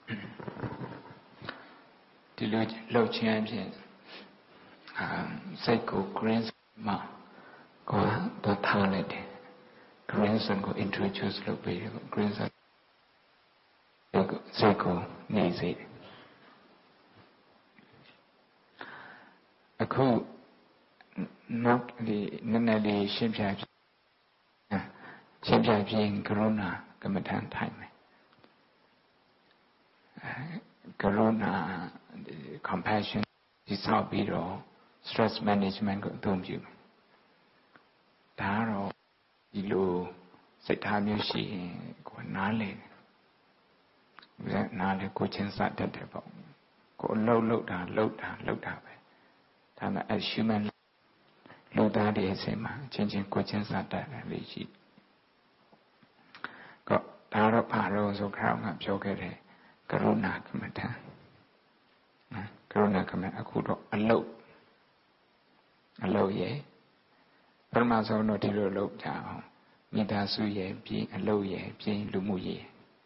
S1: ဒီလိုလှုပ်ခြင်းအဖြစ်စိတ်ကို green မှာကိုတော့ထားလိုက်တယ် green ကို introduce လုပ်ပြီး green စိတ်ကိုနေစေတယ်အခုနောက်ဒီနည်းနည်းလေးရှင်းပြပြီးကရုဏာကမ္မထံထိုင်မယ်ကရုဏာ compassion ဒီဆောက်ပြီးတော့ stress management ကိုအသုံးပြုမယ်ဒါကတော့ဒီလိုစိတ်ထားမျိုးရှိရင်ကိုနားလည်တယ်နားလည်ကိုချင်းစတတ်တယ်ပေါ့ကိုလှုပ်တာပဲဒါမှအ human လူသားတွေအစင်မှာချင်းကိုချင်းစတတ်တယ်လေးရှိတော့ဒါတော့ဘာလို့ဆိုခါမှပြောခဲ့တယ်ကရုဏာကမ္မထံကရုဏာကမ္မအခုတော့အလုတ်ရဲ့ပထမဆုံးတော့ဒီလိုလုပ်ကြအောင်မိသားစုရဲ့ပြီးအလုတ်ရဲ့ပြီးလူမှုရဲ့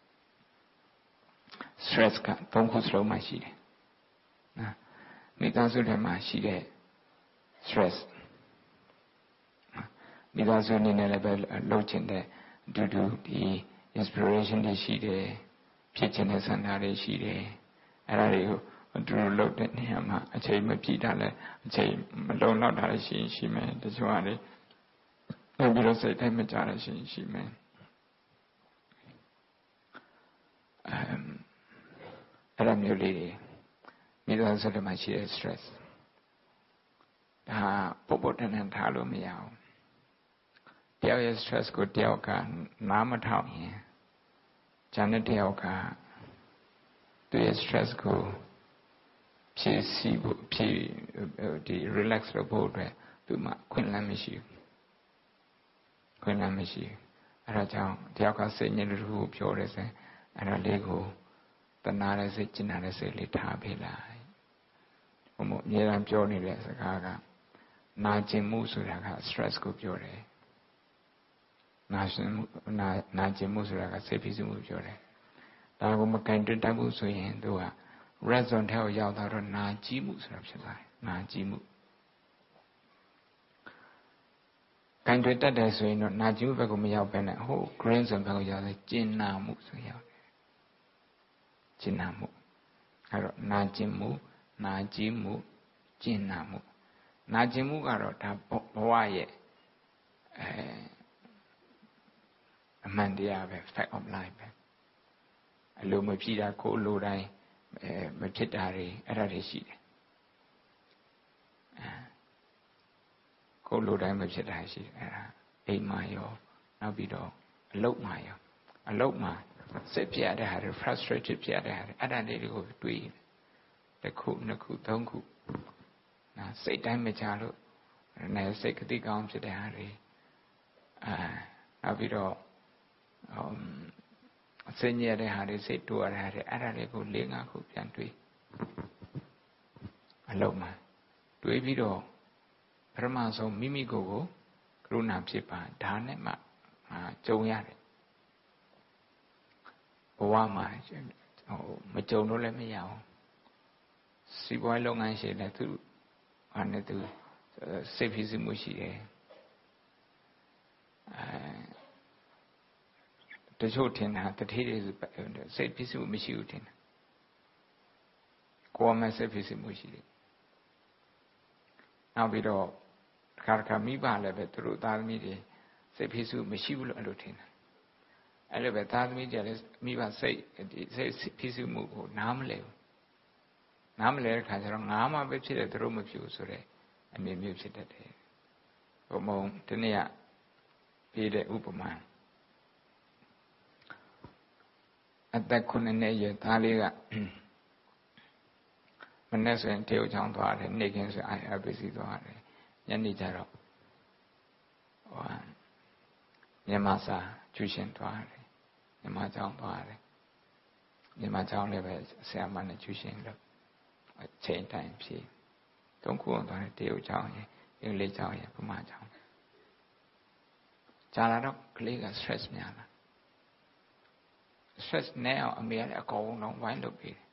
S1: stress ကသုံးခုစလုံးမှာရှိတယ်နော်မိသားစုထဲမှာရှိတဲ့ stress မိသားစုအနေနဲ့လည်းပဲလုပ်ချင်တဲ့အတူတူဒီ inspiration တွေရှိတယ်ဖြစ်ချင်တဲ့ဆန္ဒတွေရှိတယ်အဲ့ဒါတွေကိုအတူတူလုပ်တဲ့နေရာမှာအချိန်မပြည့်တာလည်းအချိန်မလုံလောက်တာလည်းရှိမယ်တချို့ကလေလုပ်ပြီးတော့စိတ်တိုင်းမကြတဲ့ရှိမယ်အဲ့ဒါမျိုးလေးတွေမိသားစုထဲမှာရှိတဲ့ stress ဒါပုတ်တန်ထားလို့မရဘူးတယောက်ရဲ့ stress ကိုတယောက်ကနားမထောင်ရင်ဂျန်တဲ့တယောက်ကသူရဲ့ stress ကိုဖြည့်ဆည်းဖို့ဖြည့်ဒီ relax လုပ်ဖို့အတွက်သူမှခွင့်လန်းမရှိဘူးအဲ့ဒါကြောင့်တယောက်ကစိတ်ညစ်လို့ကိုပြောတယ်ဆိုရင်အဲ့ဒါလေးကိုတနာတဲ့စိတ်ကျင်နာတဲ့စိတ်လေးထားပေးလိုက်ဘုံအများအားပြောနေတဲ့စကားကနာကျင်မှုဆိုတာက stress ကိုပြောတယ်နာကျင်မှုဆိုတာကစိတ်ဖိစီးမှုပြောတယ်ဒါကိုမကင်တွင်တတ်ဘူးဆိုရင်သူက red zone ထဲကိုရောက်တော့နာကြည့်မှုဆိုတာဖြစ်သွားတယ်နာကြည့်မှုကင်တွင်တတ်တယ်ဆိုရင်တော့နာကြည့်မှုဘက်ကိုမရောက်ဘဲနဲ့ဟို green zone ဘက်ကိုရောက်တယ်ကျင်နာမှုဆိုရောက်တယ်ကျင်နာမှုအဲ့တော့နာကျင်မှုနာကြည့်မှုကျင်နာမှုနာကျင်မှုကတော့ဒါဘဝရဲ့အမှန်တရားပဲ fact of life ပဲအလိုမဖြစ်တာကိုလိုတိုင်းမဖြစ်တာတွေအဲ့ဒါတွေရှိတယ်ကိုလိုတိုင်းမဖြစ်တာရှိတယ်အဲ့ဒါအိမ်မှာရောနောက်ပြီးတော့အလုပ်မှာရောအလုပ်မှာစိတ်ပြရတဲ့ဟာတွေ frustrated ဖြစ်ရတဲ့ဟာတွေအဲ့ဒါတွေကိုတွေးတစ်ခုနှစ်ခုသုံးခုစိတ်တိုင်းမချလို့နဲ့စိတ်ကတိကောင်းဖြစ်တဲ့ဟာတွေနောက်ပြီးတော့စိတ်ညစ်တဲ့ဟာတွေစိတ်တိုးရတဲ့ဟာတွေအဲ့ဒါတွေကို၄-၅ခုပြန်တွေးအလုံးမှာတွေးပြီးတော့ပထမဆုံးမိမိကိုယ်ကိုကရုဏာဖြစ်ပါဒါနဲ့မှကြုံရတယ်ဘဝမှာမကြုံလို့လည်းမရအောင်စီးပွားရေးလုပ်ငန်းရှင်လည်းသူဟာနဲ့သူစိတ်ဖိစီးမှုရှိတယ်တချို့ထင်တာတတိတွေစိတ်ဖိစီးမှုမရှိဘူးထင်တယ်ကိုယ်မှစိတ်ဖိစီးမှုရှိတယ်နောက်ပြီးတော့တစ်ခါမိဘလည်းပဲသူတို့သားသမီးတွေစိတ်ဖိစီးမှုမရှိဘူးလို့အဲ့လိုထင်တယ်အဲ့လိုပဲသားသမီးတွေလည်းမိဘစိတ်ဖိစီးမှုကိုနားမလဲဘူးနားမလဲတဲ့ခါကျတော့ငါမှပဲဖြစ်တယ်သူတို့မဖြစ်ဘူးဆိုတဲ့အနေမျိုးဖြစ်တတ်တယ်ဘုံဘုံဒီနေ့ကပြတဲ့ဥပမာအသက်9နှစ်အရွယ်သားလေးကမနေ့ဆိုရင်တရုတ်ချောင်းသွားတယ်နေ့ကင်းဆို IRPC သွားတယ်ညနေကျတော့မြန်မာစာကျူရှင်သွားတယ်မြန်မာကျောင်းသွားတယ်မြန်မာကျောင်းလည်းပဲဆရာမနဲ့ကျူရှင်လို့အချိန်တိုင်းဖြည့်သုံးခုအောင်သွားတယ်တရုတ်ကျောင်းရင်အင်္ဂလိပ်ကျောင်းရင်ဗမာကျောင်းကြာလာတော့ကလေးက stress များလာ stress နဲ့အောင်အမေကလည်းအကောင်လုံးဝိုင်းလုပ်ပြီးတယ်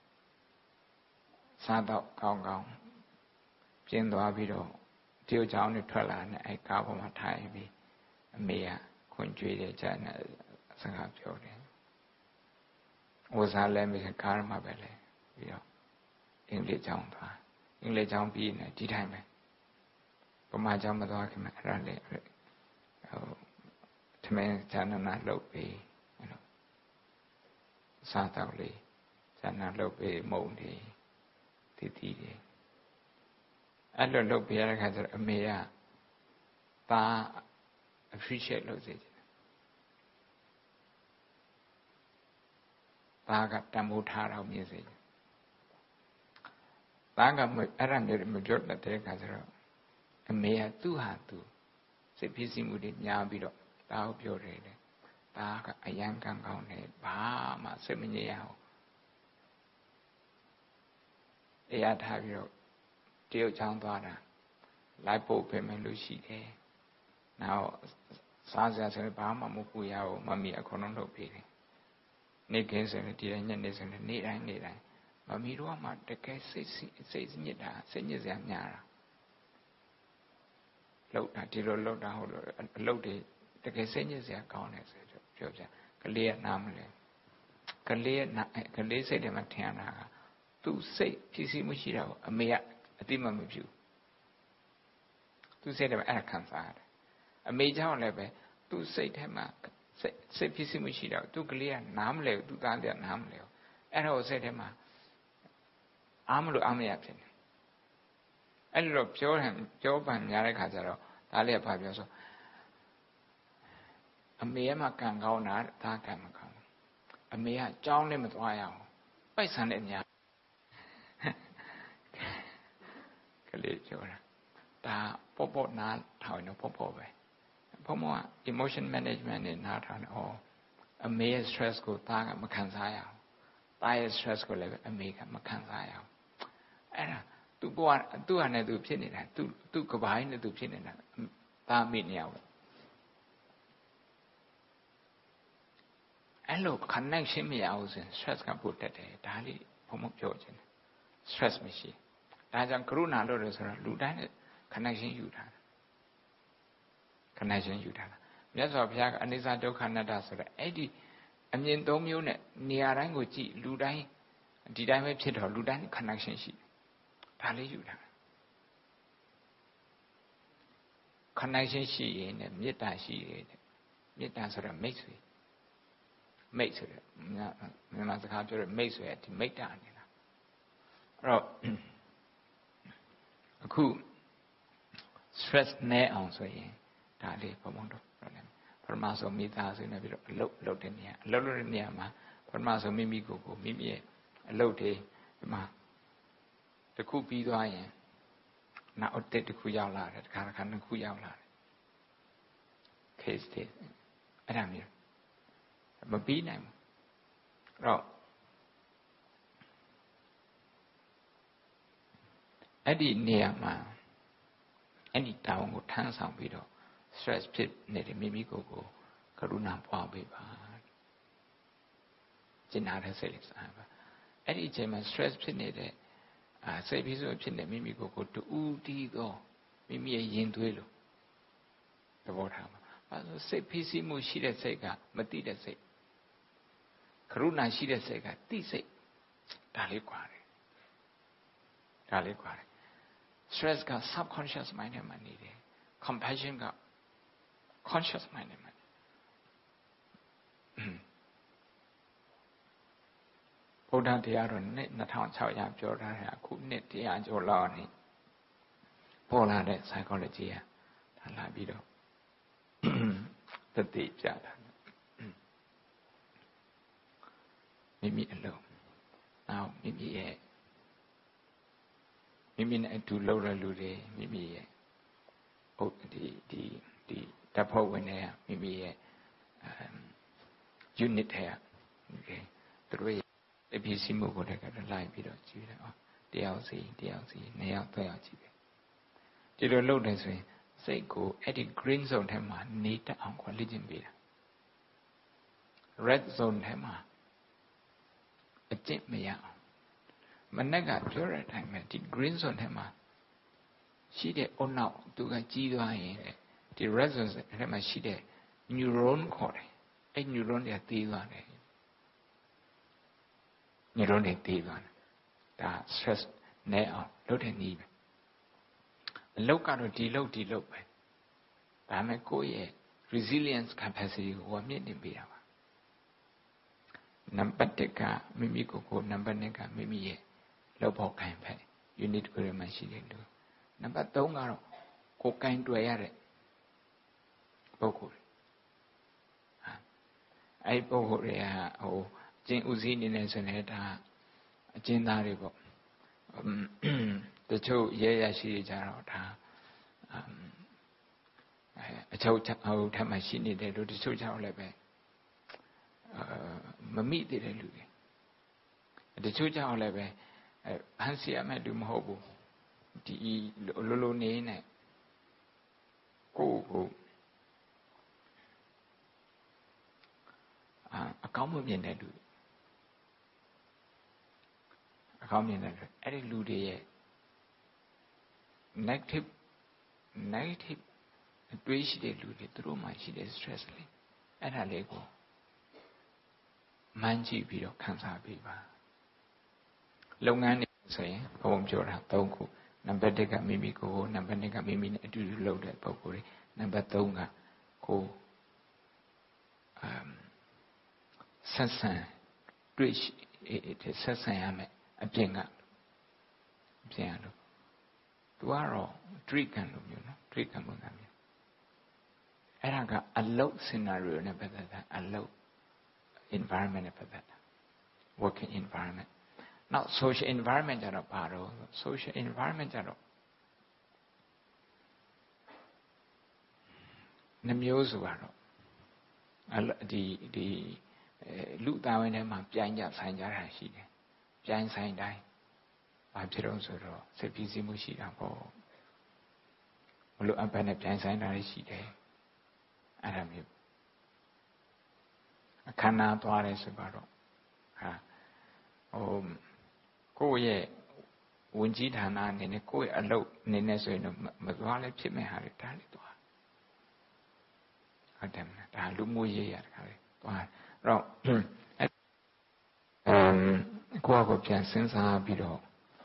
S1: စားတော့ကောင်းကောင်းပြင်းသွားပြီးတော့တရုတ်ချောင်းနဲ့ထွက်လာတဲ့အဲကားပေါ်မှာထိုင်ပြီးအမေကခွန်ကြွေးတယ်ကြာနေစကားပြောတယ်ဝစားလဲမိကားမှာပဲလေပြီးတော့အင်္ဂလိပ်ကျောင်းသွားအင်္ဂလိပ်ကျောင်းပြီးနေဒီတိုင်းပဲပမာကျောင်းမသွားခင်မှာအဲ့ဒါလေဟိုထမင်းဇာနနာလုပ်ပြီးအဲ့လိုစားတော့လေဇာနနာလုပ်ပြီးမုံနေတီတီတယ်အဲ့လိုလုပ်ပြရတဲ့ခါကျတော့အမေကပါ appreciate လုပ်စေချင်တယ်ပါကတန်ဖိုးထားတော့မြင်စေချင်ပါကအဲ့ဒါမျိုးမပြောတတ်တဲ့ခါကျတော့အမေကသူ့ဟာသူစိတ်ဖြစ်စီမှုတွေညားပြီးတော့ဒါကိုပြောတယ်လေဒါကအယံကံကောင်းတယ်ဘာမှစိတ်မငြိမ်ရအောင်တရားထားပြီးတော့တရုတ်ချောင်းသွားတာလိုက်ပို့ပေးမယ်လို့ရှိတယ်။နောက်စားစရာဆိုရင်ဘာမှမပူရဘူးမမီအကုန်လုံးလုပ်ပေးတယ်။နေ့ခင်းဆိုရင်ဒီတိုင်းညနေဆိုရင်နေ့တိုင်းမမီတို့ကမှတကယ်စိတ်ညစ်တာစိတ်ညစ်စရာများတာလောက်တာဒီလိုလောက်တာဟုတ်လို့အလုပ်တွေတကယ်စိတ်ညစ်စရာကောင်းတယ်ဆိုတော့ပြောပြကလေးကနားမလဲကလေးစိတ်ထဲမှာထင်ရတာကသူ့စိတ်ဖြစ်စီမှုရှိတာကိုအမေကအတိမမပြုသူစိတ်ထဲမှာအဲ့ဒါခံစားရတယ်အမေကြောင့်လည်းပဲသူ့စိတ်ထဲမှာစိတ်ဖြစ်စီမှုရှိတာကိုသူ့ကလေးကနားမလဲဘူးသူ့သားလေးကနားမလဲဘူးအဲ့ဒါကိုစိတ်ထဲမှာအားမလို့အားမရဖြစ်နေအဲ့လိုပြောပန်များတဲ့ခါကျတော့ဒါလေးကဘာပြောဆိုအမေကမှကံကောင်းတာသားကံမကောင်းဘူးအမေကကြောင်းလည်းမသွားရအောင်ပိုက်ဆံနဲ့ညာကလေးပြောတာဒါပေါ့နားထောင်တော့ပေါ့ပဲဘုံက emotion management နဲ့နားထောင်တော့အမေရဲ့ stress ကိုသားကမခံစားရအောင်သားရဲ့ stress ကိုလည်းအမေကမခံစားရအောင်အဲ့ဒါသူ့ဘဝသူ့ဟာနဲ့သူဖြစ်နေတာသူ့ကဘာနဲ့သူဖြစ်နေတာသားမိနေအောင်အဲ့လို connection မရဘူးဆိုရင် stress ကပိုတက်တယ်ဒါလေးဘုံပြောချင်တယ် stress မရှိဒါကြောင့်ကရုဏာလို့လည်းဆိုတော့လူတိုင်းနဲ့ connection ယူထားတာ connection ယူထားတာမြတ်စွာဘုရားကအနိစ္စဒုက္ခအနတ္တဆိုတော့အဲ့ဒီအမြင်သုံးမျိုးနဲ့နေရာတိုင်းကိုကြည့်လူတိုင်းဒီတိုင်းပဲဖြစ်တော့လူတိုင်း connection ရှိတယ်ဒါလေးယူထားတာ connection ရှိရင်နဲ့မေတ္တာရှိရင်မေတ္တာဆိုတော့မိတ်ဆွေမိတ်ဆိုတဲ့မြန်မာစကားပြောတဲ့မိတ်ဆွေဒီမိတ္တာနေတာအဲ့တော့အခု stress နဲ့အောင်ဆိုရင်ဒါလေးဘုံဘုံတို့ပြောတယ်ပထမဆုံးမိသားစုနဲ့ပြီးတော့အလုပ်တဲ့နေရာအလုပ်လုပ်တဲ့နေရာမှာပထမဆုံးမိမိကိုမိမိရဲ့အလုပ်တွေဒီမှာတစ်ခုပြီးသွားရင်နောက်တစ်ခုရောက်လာတယ်တစ်ခါနှစ်ခုရောက်လာတယ် case တွေအဲ့ဒါမျိုးမပြီးနိုင်ဘူးအဲ့တော့အဲ့ဒီနေရာမှာအဲ့ဒီတောင်းကိုထမ်းဆောင်ပြီးတော့ stress ဖြစ်နေတဲ့မိမိကိုယ်ကိုကရုဏာပွားပေးပါကျင့်တဲ့စိတ်လေးစားပါအဲ့ဒီအချိန်မှာ stress ဖြစ်နေတဲ့စိတ်ပြီးဆိုဖြစ်နေမိမိကိုယ်ကိုတူတီးတော့မိမိရဲ့ရင်သွေးလို့သဘောထားပါအဲဆိုစိတ်ဖြစ်စီမှုရှိတဲ့စိတ်ကမတိတဲ့စိတ်ကရုဏာရှိတဲ့စိတ်ကတိစိတ်ဒါလေးกว่าတယ်ဒါလေးกว่าတယ် stress က subconscious mind ထဲမှာနေတယ် compassion က conscious mind ထဲမှာဘုရားတရားတော်နဲ့2600ပြောထားတဲ့အခုနှစ်တရားကျော်လောက်နေပေါ်လာတဲ့ psychology ကဒါလာပြီးတော့တတိပြတာမိမိအလုံးနောက်မိမိနဲ့အတူလုပ်တဲ့လူတွေမိမိရဲ့ဒီတပ်ဖွဲ့ဝင်တွေကမိမိရဲ့unit ထဲကသူတို့ရဲ့အဖြစ်စီမှုကိုလည်းလိုက်ပြီးတော့ကြည့်တယ်တယောက်စီနှစ်ယောက်သုံးယောက်ကြည့်တယ်ဒီလိုလုပ်တယ်ဆိုရင်စိတ်ကိုအဲ့ဒီ green zone ထဲမှာနေတတ်အောင်လေ့ကျင့်ပေးတာ red zone ထဲမှာအကျင့်မရအောင်မနေ့ကပြောတဲ့အတိုင်းပဲဒီ green zone ထဲမှာရှိတဲ့အုံနောက်သူကကြီးသွားရင်ဒီ red zone ထဲမှာရှိတဲ့ neuron ခေါ်တယ်အဲ့ neuron တွေကသေးသွားတယ် neuron တွေသေးသွားတယ်ဒါ stress နဲ့အောင်လုပ်တဲ့နည်းပဲအလုပ်ကတော့ဒီလုပ်ပဲဒါမဲ့ကိုယ့်ရဲ့ resilience capacity ကိုမြင့်တင်ပေးတာပါနံပါတ်1ကမိမိကိုနံပါတ်2ကမိမိရဲ့လုပ်ဖို့ခိုင်းဖက် unit ကိုရမှရှိတယ်လို့နံပါတ်3ကတော့ကိုယ်ကင်တွေ့ရတဲ့ပုဂ္ဂိုလ်အဲ့ပုဂ္ဂိုလ်တွေကကျင့်ဥစည်းနေနေဆိုရင်ဒါအကျဉ်းသားတွေပေါ့တချို့ရဲရရှိကြတော့ဒါအချုပ်ထပ်မှရှိနေတယ်လို့တချို့ကြောင့်လည်းပဲမမိသေးတဲ့လူတွေတချို့ကြောင့်လည်းပဲဟန်စီရမဲ့လူမဟုတ်ဘူးဒီလိုနေနေကိုအကောင်းမမြင်တဲ့လူအကောင်းမြင်တဲ့လူအဲ့ဒီလူတွေရဲ့ negative အတွေးရှိတဲ့လူတွေသူတို့မှရှိတဲ့ stress လေးအဲ့ဒါလေးကိုမှန်းကြည့်ပြီးတော့ခံစားပေးပါလုပ်ငန်းတွေဆိုရင်ဘုံပြောတာ3ခုနံပါတ်1ကမိမိကိုနံပါတ်2ကမိမိနဲ့အတူတူလုပ်တဲ့ပုံကိုယ်တွေနံပါတ်3ကကိုဆက်ဆံတွေ့ဆက်ဆံရမယ်အပြင်လို့သူကတော့ treat ခံလို့မျိုးနော် treat ခံပုံစံမျိုးအဲ့ဒါကအလုပ် scenario နဲ့ပတ်သက်တာအလုပ် environment နဲ့ပတ်သက်တာ working environment now social environment ကြတော့ဘာတော့ social environment ကြတော့နှမျိုးဆိုတော့ဒီလူသားဝင်ထဲမှာပြိုင်ကြဆိုင်ကြတာရှိတယ်ပြိုင်ဆိုင်တိုင်းဘာဖြစ်တော့ဆိုတော့စိတ်ပြည့်စုံမှုရှိတာပေါ့ဘလို့အပန်းနဲ့ပြိုင်ဆိုင်တာရှိတယ်အဲ့ဒါမျိုးအခမ်းအနားသွားတယ်ဆိုတော့ကိုယ့်ရဲ့ဝင်ကြီးဌာနအနေနဲ့ကိုယ့်ရဲ့အလုပ်အနေနဲ့ဆိုရင်တော့မသွားလဲဖြစ်မဲ့ဟာတွေဒါလေးသွားဟုတ်တယ်မလားဒါလူမှုရေးရတခါလေသွားတော့ကိုယ့်ကိုပြန်စဉ်းစားပြီးတော့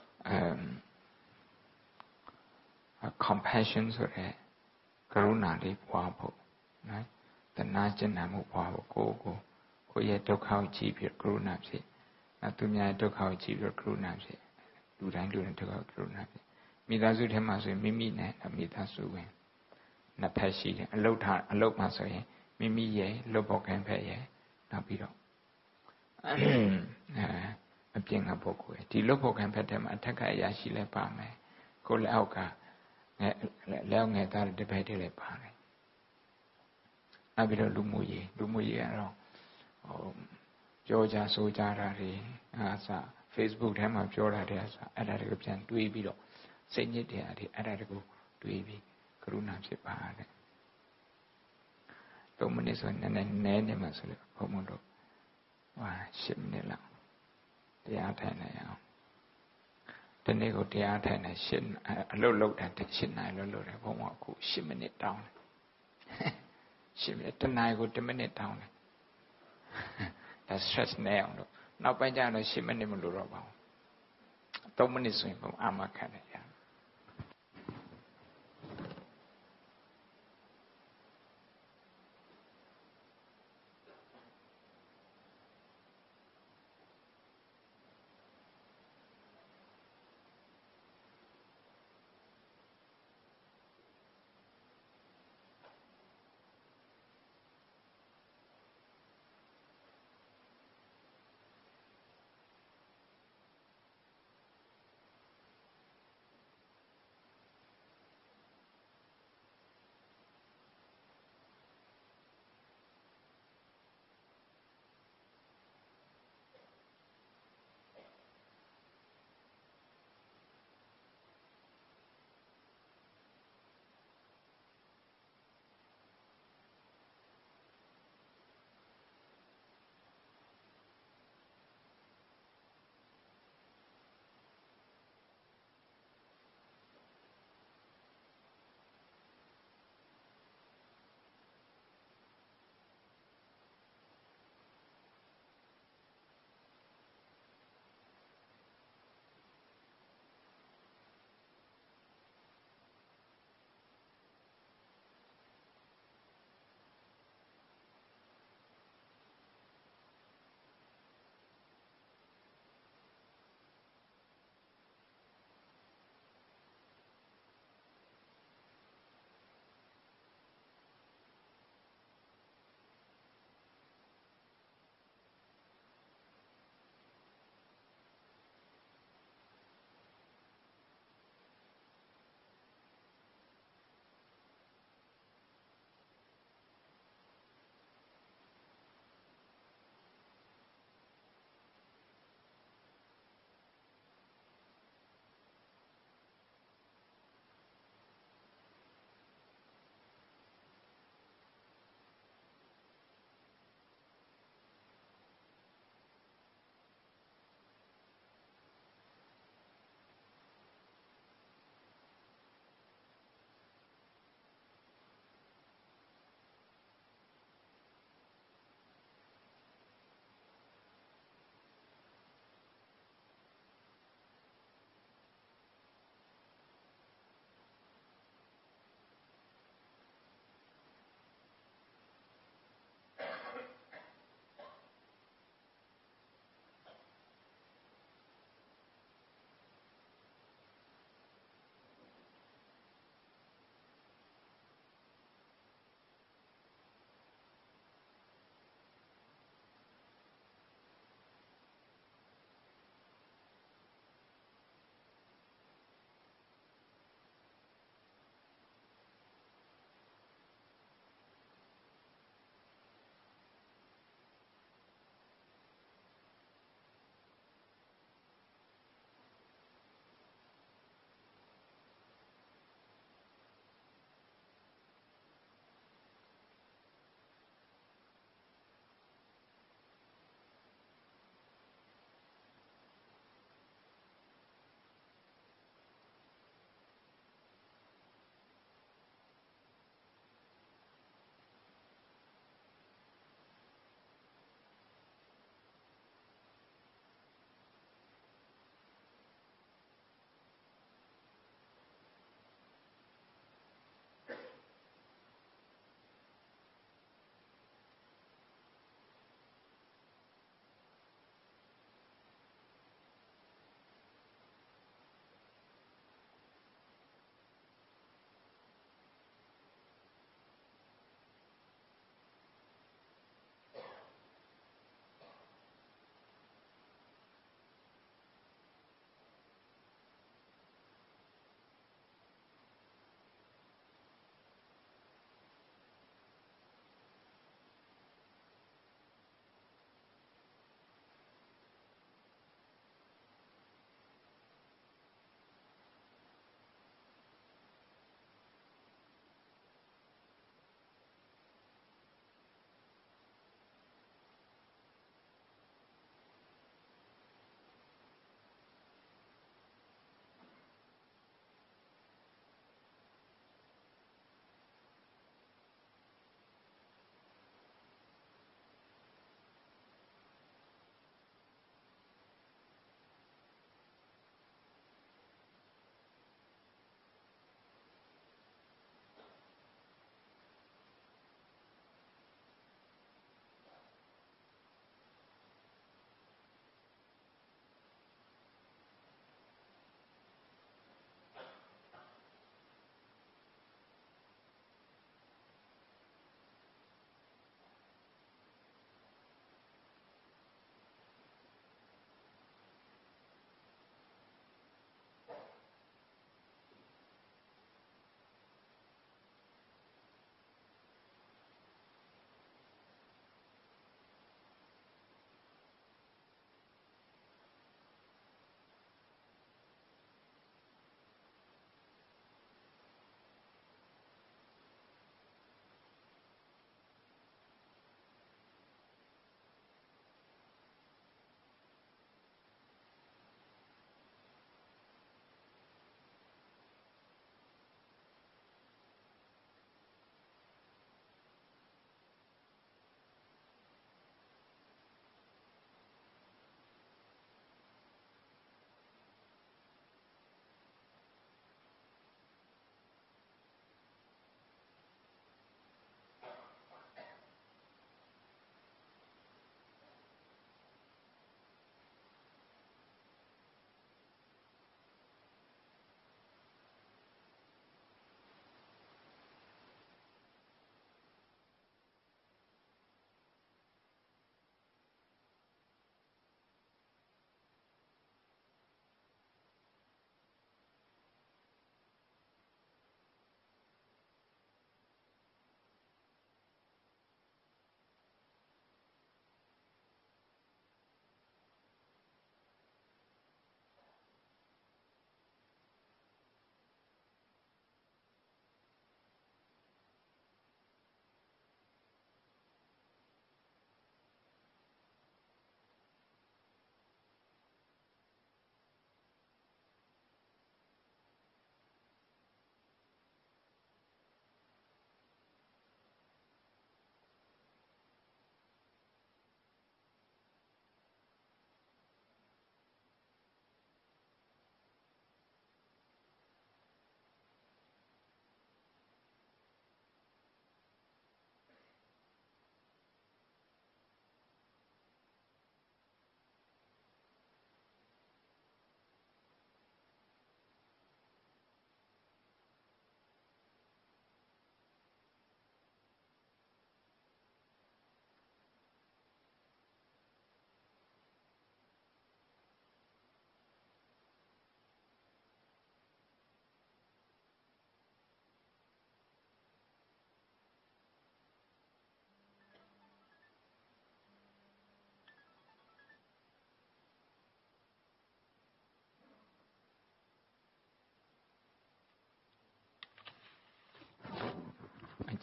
S1: compassion ဆိုတဲ့ကရုဏာလေးပွားဖို့နော်တနာကျင်နာမှုပွားဖို့ကိုယ့်ရဲ့ဒုက္ခကိုကြည့်ပြီးကရုဏာဖြစ်သူများရဲ့ဒုက္ခကိုကြည့်ပြီးကရုဏာဖြစ်လူတိုင်းဒုက္ခကိုကရုဏာဖြစ်မိသားစုထဲမှာဆိုရင်မိမိနဲ့မိသားစုဝင်နှစ်ဖက်ရှိတယ်အလုပ်မှာဆိုရင်မိမိရဲ့လုပ်ဖို့ခံဖက်ရဲ့နောက်ပြီးတော့အပြင်ကပုဂ္ဂိုလ်ဒီလုပ်ဖို့ခံဖက်တဲ့မှာအထက်ကအရာရှိလဲပါမယ်ကိုယ်လက်အောက်ကလက်ငယ်သားတပည့်တွေလည်းပါတယ်နောက်ပြီးတော့လူမှုရေးကတော့ပြောကြဆိုကြတာတွေစ Facebook ထဲမှာပြောတာတွေအဲ့ဒါတွေကိုပြန်တွေးပြီးတော့စိတ်ညစ်တဲ့အရာအဲ့ဒါတွေကိုတွေးပြီးကရုဏာဖြစ်ပါတဲ့3မိနစ်ဆိုနည်းနေမှာဆိုလို့ဘုံမတို့10မိနစ်လောက်တရားထိုင်နေအောင်ဒီနေ့ကိုတရားထိုင်နေအလုပ်လုပ်တာ10နာရီလုပ်တယ်ဘုံကအခု10မိနစ်တောင်းတယ်10မိနစ်1နာရီကို1မိနစ်တောင်းတယ်ဒါ stress နဲ့အောင်လို့နောက်ပိုင်းကျတော့10မိနစ်မလို့တော့ပါဘူး3မိနစ်ဆိုရင်ဘုံအာမခံတယ်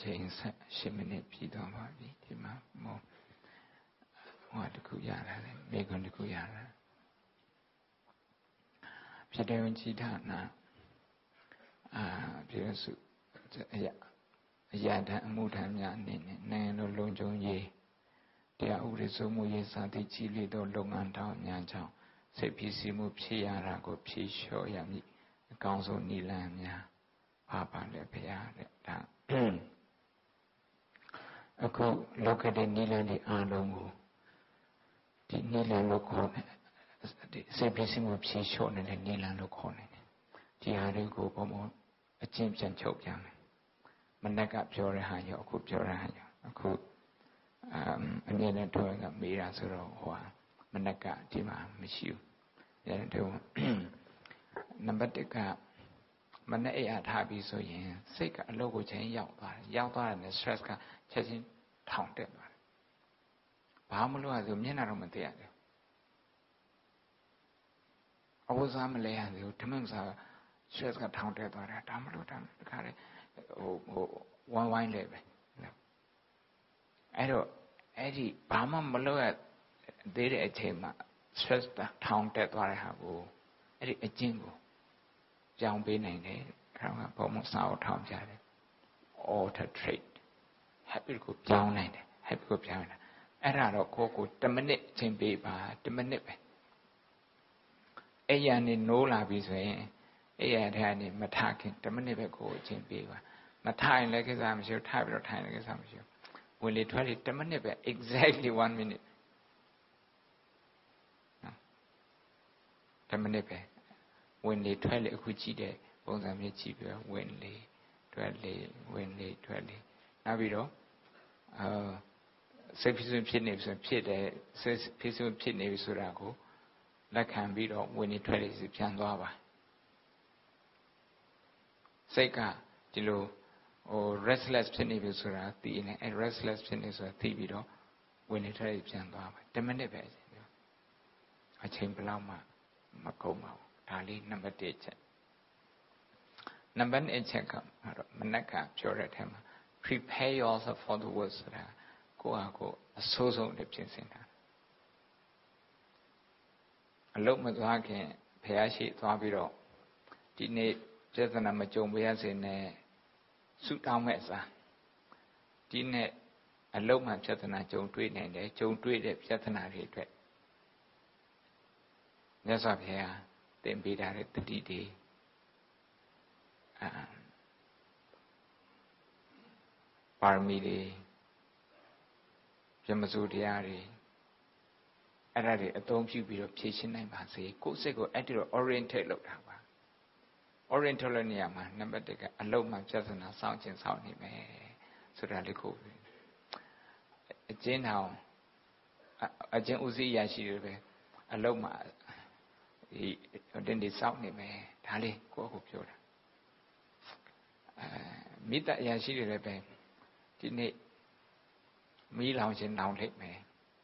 S1: ချိန်10 မိနစ်ပြည့်သွားပါပြီဒီမှာဟိုတခုရလာတယ်မိကွန်းတခုရလာဖြစ်တဲ့ဝင်ကြီးဌာနပြည်စုအရာတအမှုထမ်းများအနေနဲ့နိုင်ငံတော်လုံခြုံရေးတရားဥပဒေစိုးမိုးရေးစသည့်ကြီးလေးသောလုပ်ငန်းတောင်းများကြောင့်စိတ်ဖြစ်စီမှုဖြစ်ရတာကိုဖြေလျှော့ရမည်အကောင်းဆုံးနည်းလမ်းများပါလေဘုရားတဲ့ဒါအခုလောက်ခဲ့တဲ့နည်းလမ်းတွေအားလုံးကိုဒီနည်းလမ်းလို့ခေါ်တယ်ဒီစိတ်ဖြစ်စီမှုဖြေလျှော့နေတဲ့နည်းလမ်းလို့ခေါ်နေတယ်ဒီဟာတွေကိုဘုံဘုံအကျင့်ပြန်ချုပ်ပြန်မယ်မနက်ကပြောတဲ့ဟာရောအခုပြောတဲ့ဟာရောအခုအမြဲတမ်းထွေးကမေးတာဆိုတော့ဟိုမနက်ကဒီမှာမရှိဘူးအဲဒါနံပါတ်1ကမနေ့အိပ်ထားပြီးဆိုရင်စိတ်ကအလုပ်ကိုချိန်ရောက်သွားတယ်နဲ့ stress ကချက်ချင်းထောင်တက်သွားတယ်ဘာမှမလုပ်ရဘူးမျက်နှာတော့မသိရတယ်အဝစားမလဲရဘူးဓမ္မစာ stress ကထောင်တက်သွားတယ်ဒါမလို့ဒါတခါလေဟိုဝိုင်းလဲပဲအဲ့တော့အဲ့ဒီဘာမှမလုပ်ရသေးတဲ့အချိန်မှာ stress ထောင်တက်သွားတဲ့ဟာကိုအဲ့ဒီအကျင့်ကိုကြောင်းပေးနိုင်တယ်ခေါင်းကဘုံမစာအုပ်ထောင်ပြတယ် alter trait habit ကိုပြောင်းနိုင်တယ် habit ကိုပြောင်းနိုင်တယ်အဲ့ဒါတော့ကို10မိနစ်ချိန်ပေးပါ10မိနစ်ပဲအဲ့ရနေနိုးလာပြီဆိုရင်အဲ့ရတဲ့ကနေမထခင်10မိနစ်ပဲကိုအချိန်ပေးပါမထရင်လည်းကိစ္စမရှိဘူးထပြီးတော့ထိုင်လည်းကိစ္စမရှိဘူးဝင်လေထွက်လေ10မိနစ်ပဲ exactly 1 minute 10မိနစ်ပဲဝင်လေထွက်လေအခုကြည့်တဲ့ပုံစံမျိုးကြည့်ပြီးတော့ဝင်လေထွက်လေဝင်လေထွက်လေနောက်ပြီးတော့စိတ်ဖြစ်နေပြီဆိုဖြစ်တယ်စိတ်ဖြစ်နေပြီဆိုတာကိုလက်ခံပြီးတော့ဝင်လေထွက်လေစီပြန်သွားပါစိတ်ကဒီလိုrestless ဖြစ်နေပြီဆိုတာသိနေအဲ restless ဖြစ်နေဆိုတာသိပြီးတော့ဝင်လေထွက်လေပြန်သွားပါ10မိနစ်ပဲအချိန်ဘယ်လောက်မှမကုန်ပါဘူးဒါလေးနံပါတ်1ချက်နံပါတ်2ချက်ကမနက်ကပြောတဲ့အထက်မှာ prepare yourself for the worst ဆိုတာကိုယ့်ဟာကိုယ်အဆိုးဆုံးနဲ့ပြင်ဆင်တာအလုံးမသွားခင်ဘုရားရှိသွားပြီးတော့ဒီနေ့ပြဿနာမကြုံပါရစေနဲ့ဆုတောင်းမဲ့အစားဒီနေ့အလုံးမှပြဿနာကြုံတွေ့နိုင်တယ်ကြုံတွေ့တဲ့ပြဿနာတွေအတွက်မြတ်စွာဘုရားသင်ပေးထားတဲ့တတိတွေပါရမီတွေပြမစုတရားတွေအဲ့ဒါတွေအသုံးပြုပြီးတော့ဖြည့်ရှင်းနိုင်ပါစေကိုယ်စိတ်ကိုအဲ့ဒီတော့ orientate လုပ်တာပါ orientate လုပ်နေရမှာနံပါတ်1ကအလုံးမှပြဿနာစောင့်ခြင်းစောင့်နေမယ်ဆိုတာလေးကိုအကျဉ်းထောင်အကျဉ်းဦးစီးရရှိတယ်ပဲအလုံးမှဒီတင်ဒီစောင့်နေမယ်ဒါလေးကိုယ့်ကိုပြောတာမိတ္တရရှိတယ်လည်းပဲဒီနေ့မီးလောင်ခြင်းလောင်လိမ့်မယ်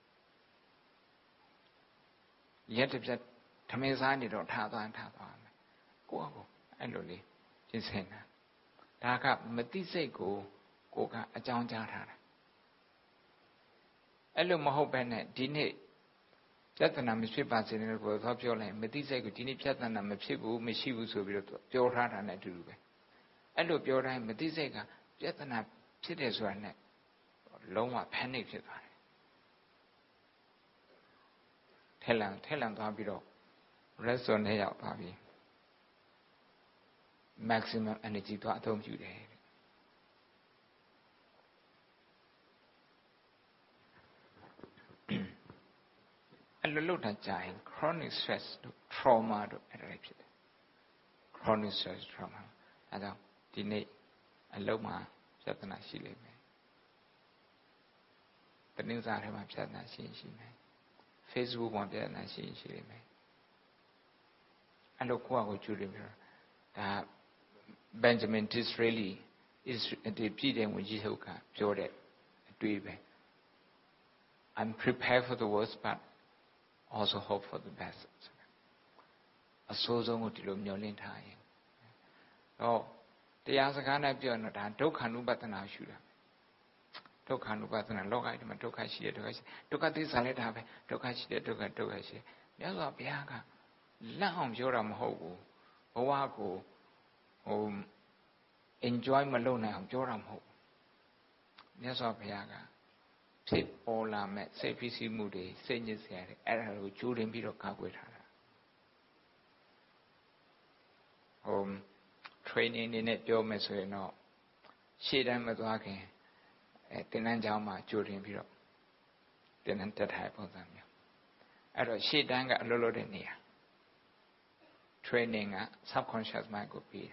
S1: ရက်တစ်ပြက်ထမင်းစားနေတော့ထားသွားမယ်ကိုယ့်ကိုအဲ့လိုလေးရှင်းစင်တာဒါကမသိစိတ်ကိုကအကြောင်းကြားထားတာအဲ့လိုမဟုတ်ဘဲနဲ့ဒီနေ့ပြဿနာမဖြစ်ပါစေနဲ့လို့ပြောလိုက်မသိစိတ်ကိုဒီနေ့ပြဿနာမဖြစ်ဘူးမရှိဘူးဆိုပြီးတော့ပြောထားတာနဲ့အတူတူပဲအဲ့လိုပြောတိုင်းမသိစိတ်ကပြဿနာဖြစ်တယ်ဆိုတာနဲ့လုံးဝ panic ဖြစ်သွားတယ်ထက်လန်သွားပြီးတော့ rest နဲ့ရောက်သွားပြီ maximum energy သွားအသုံးပြုတယ်အဲ့လိုလုပ်တာကြာရင် chronic stress တို့ trauma တို့အဲ့ဒါတွေဖြစ်တယ် chronic stress trauma အဲဒါကြောင့်ဒီနေ့အလုံးမှာပြဿနာရှိလိမ့်မယ်တနင်္လာထဲမှာပြဿနာရှိမယ် Facebook မှာပြဿနာရှိလိမ့်မယ်အဲ့လိုကိုယ့်အကိုကျူတယ်ပြောဒါ Benjamin Disraeliဒီပြည်တဲ့ဝင်ကြီးချုပ်ကပြောတဲ့အတွေ့ပဲ I'm prepared for the worst but also hope for the best အဆိုးဆုံးကိုဒီလိုမျှော်လင့်ထားရင်တော့တရားစကားနဲ့ပြောရင်တော့ဒါဒုက္ခ ानु ပတ္တနာရှုတာဒုက္ခ ानु ပါဒနာလောကကြီးမှာဒုက္ခရှိတယ်ဒုက္ခရှိဒုက္ခသစ္စာလည်းဒါပဲဒုက္ခရှိတယ်ဒုက္ခရှိမြတ်စွာဘုရားကလက်အောင်ပြောတာမဟုတ်ဘူးဘဝကိုenjoy မလုပ်နိုင်အောင်ပြောတာမဟုတ်မြတ်စွာဘုရားကဖြစ်ပေါ်လာမဲ့စိတ်ဖြစ်စီမှုတွေစိတ်ညစ်စရာတွေအဲ့ဒါကိုကြိုးတင်ပြီးတော့ကာကွယ်ထားတာtraining နေနဲ့ပြောမယ်ဆိုရင်တော့ရှေ့တန်းမသွားခင်သင်တန်းကျောင်းမှာကြိုတင်ပြီးတော့သင်တန်းတက်ထားတဲ့ပုံစံမျိုးအဲ့တော့ရှေ့တန်းကအလုပ်လုပ်တဲ့နေရာ training က subconscious mind ကိုပြီး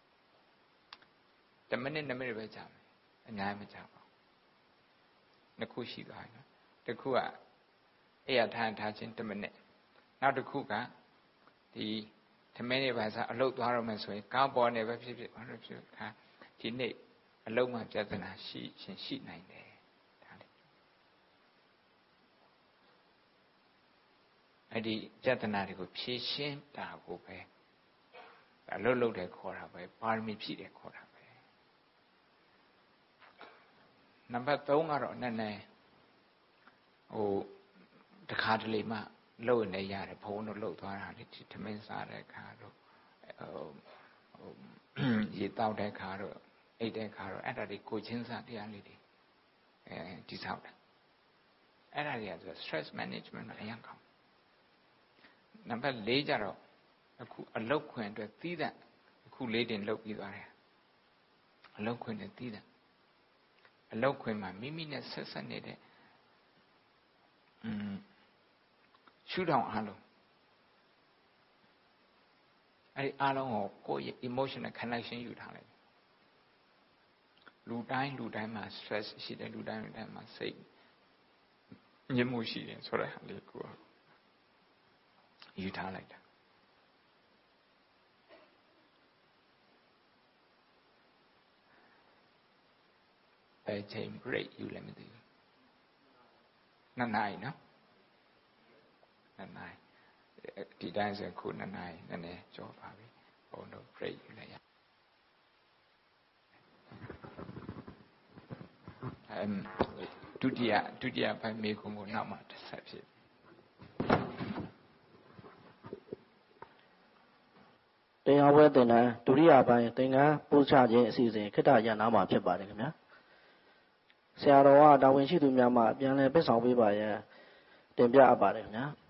S1: တယ်10မိနစ်2မိနစ်ပဲကြာမယ်အများကြီးမကြာပါဘူးနှစ်ခုရှိသွားတယ်နော်တစ်ခုကအဲ့ရထားချင်း10မိနစ်နောက်တစ်ခုကဒီသမင်းတွေပါစားအလုပ်သွားရမယ်ဆိုရင်ကားပေါ်နေပဲဖြစ်ဘာလို့ဖြစ်ခါဒီနေ့အလုံးမှပြဿနာရှိနိုင်တယ်ဒါလေးအဲ့ဒီပြဿနာတွေကိုဖြေရှင်းတာကိုပဲအလုပ်တယ်ခေါ်တာပဲပါရမီဖြည့်တယ်ခေါ်တာပဲနံပါတ်3ကတော့နည်းနည်းတခါတလေမှလုပ်နေရတယ်ဘုံတို့လှုပ်သွားတာလေဒီသမင်းစားတဲ့ခါတို့ရေတောက်တဲ့ခါတို့အိတ်တဲ့ခါတို့အဲ့ဒါတွေကိုချင်းစားတရားလေးတွေတိဆောက်တာအဲ့ဒါတွေကဆို stress management အရင်ကောင်းနံပါတ်4ကျတော့အခုအလုတ်ခွင်အတွက်သီးသန့်အခုလေးတင်လုပ်ပြီးသွားတယ်အလုတ်ခွင်နဲ့သီးသန့်အလုတ်ခွင်မှာမိမိနဲ့ဆက်ဆက်နေတဲ့ရှုထောင့်အားလုံးအဲ့ဒီအားလုံးကိုကိုယ့်ရဲ့ emotional connection ယူထားလိုက်လူတိုင်းမှာ stress ရှိတယ်လူတိုင်းမှာစိတ်ညစ်မှုရှိတယ်ဆိုတဲ့ဟာလေးကိုယူထားလိုက်တာပဲချိန် break ယူလည်းမသိဘူး2 နာရီနော်2 နာရီဒီတိုင်းဆိုခု2 နာရီနည်းနည်းကြောပါပြီဘုံတို့ break ယူလိုက်ရဒုတိယပိုင်းမေခုံကိုနောက်မှတစ်ဆက်ဖြစ်
S2: တရားပွဲသင်တန်းဒုတိယပိုင်းသင်္ကန်းပို့ချခြင်းအစီအစဉ်ခေတ္တရန်နာမှာဖြစ်ပါတယ်ခင်ဗျာဆရာတော်ကတာဝန်ရှိသူများမှပြန်လည်ပြဆောင်ပေးပါရန်တင်ပြအပ်ပါတယ်ခင်ဗျာ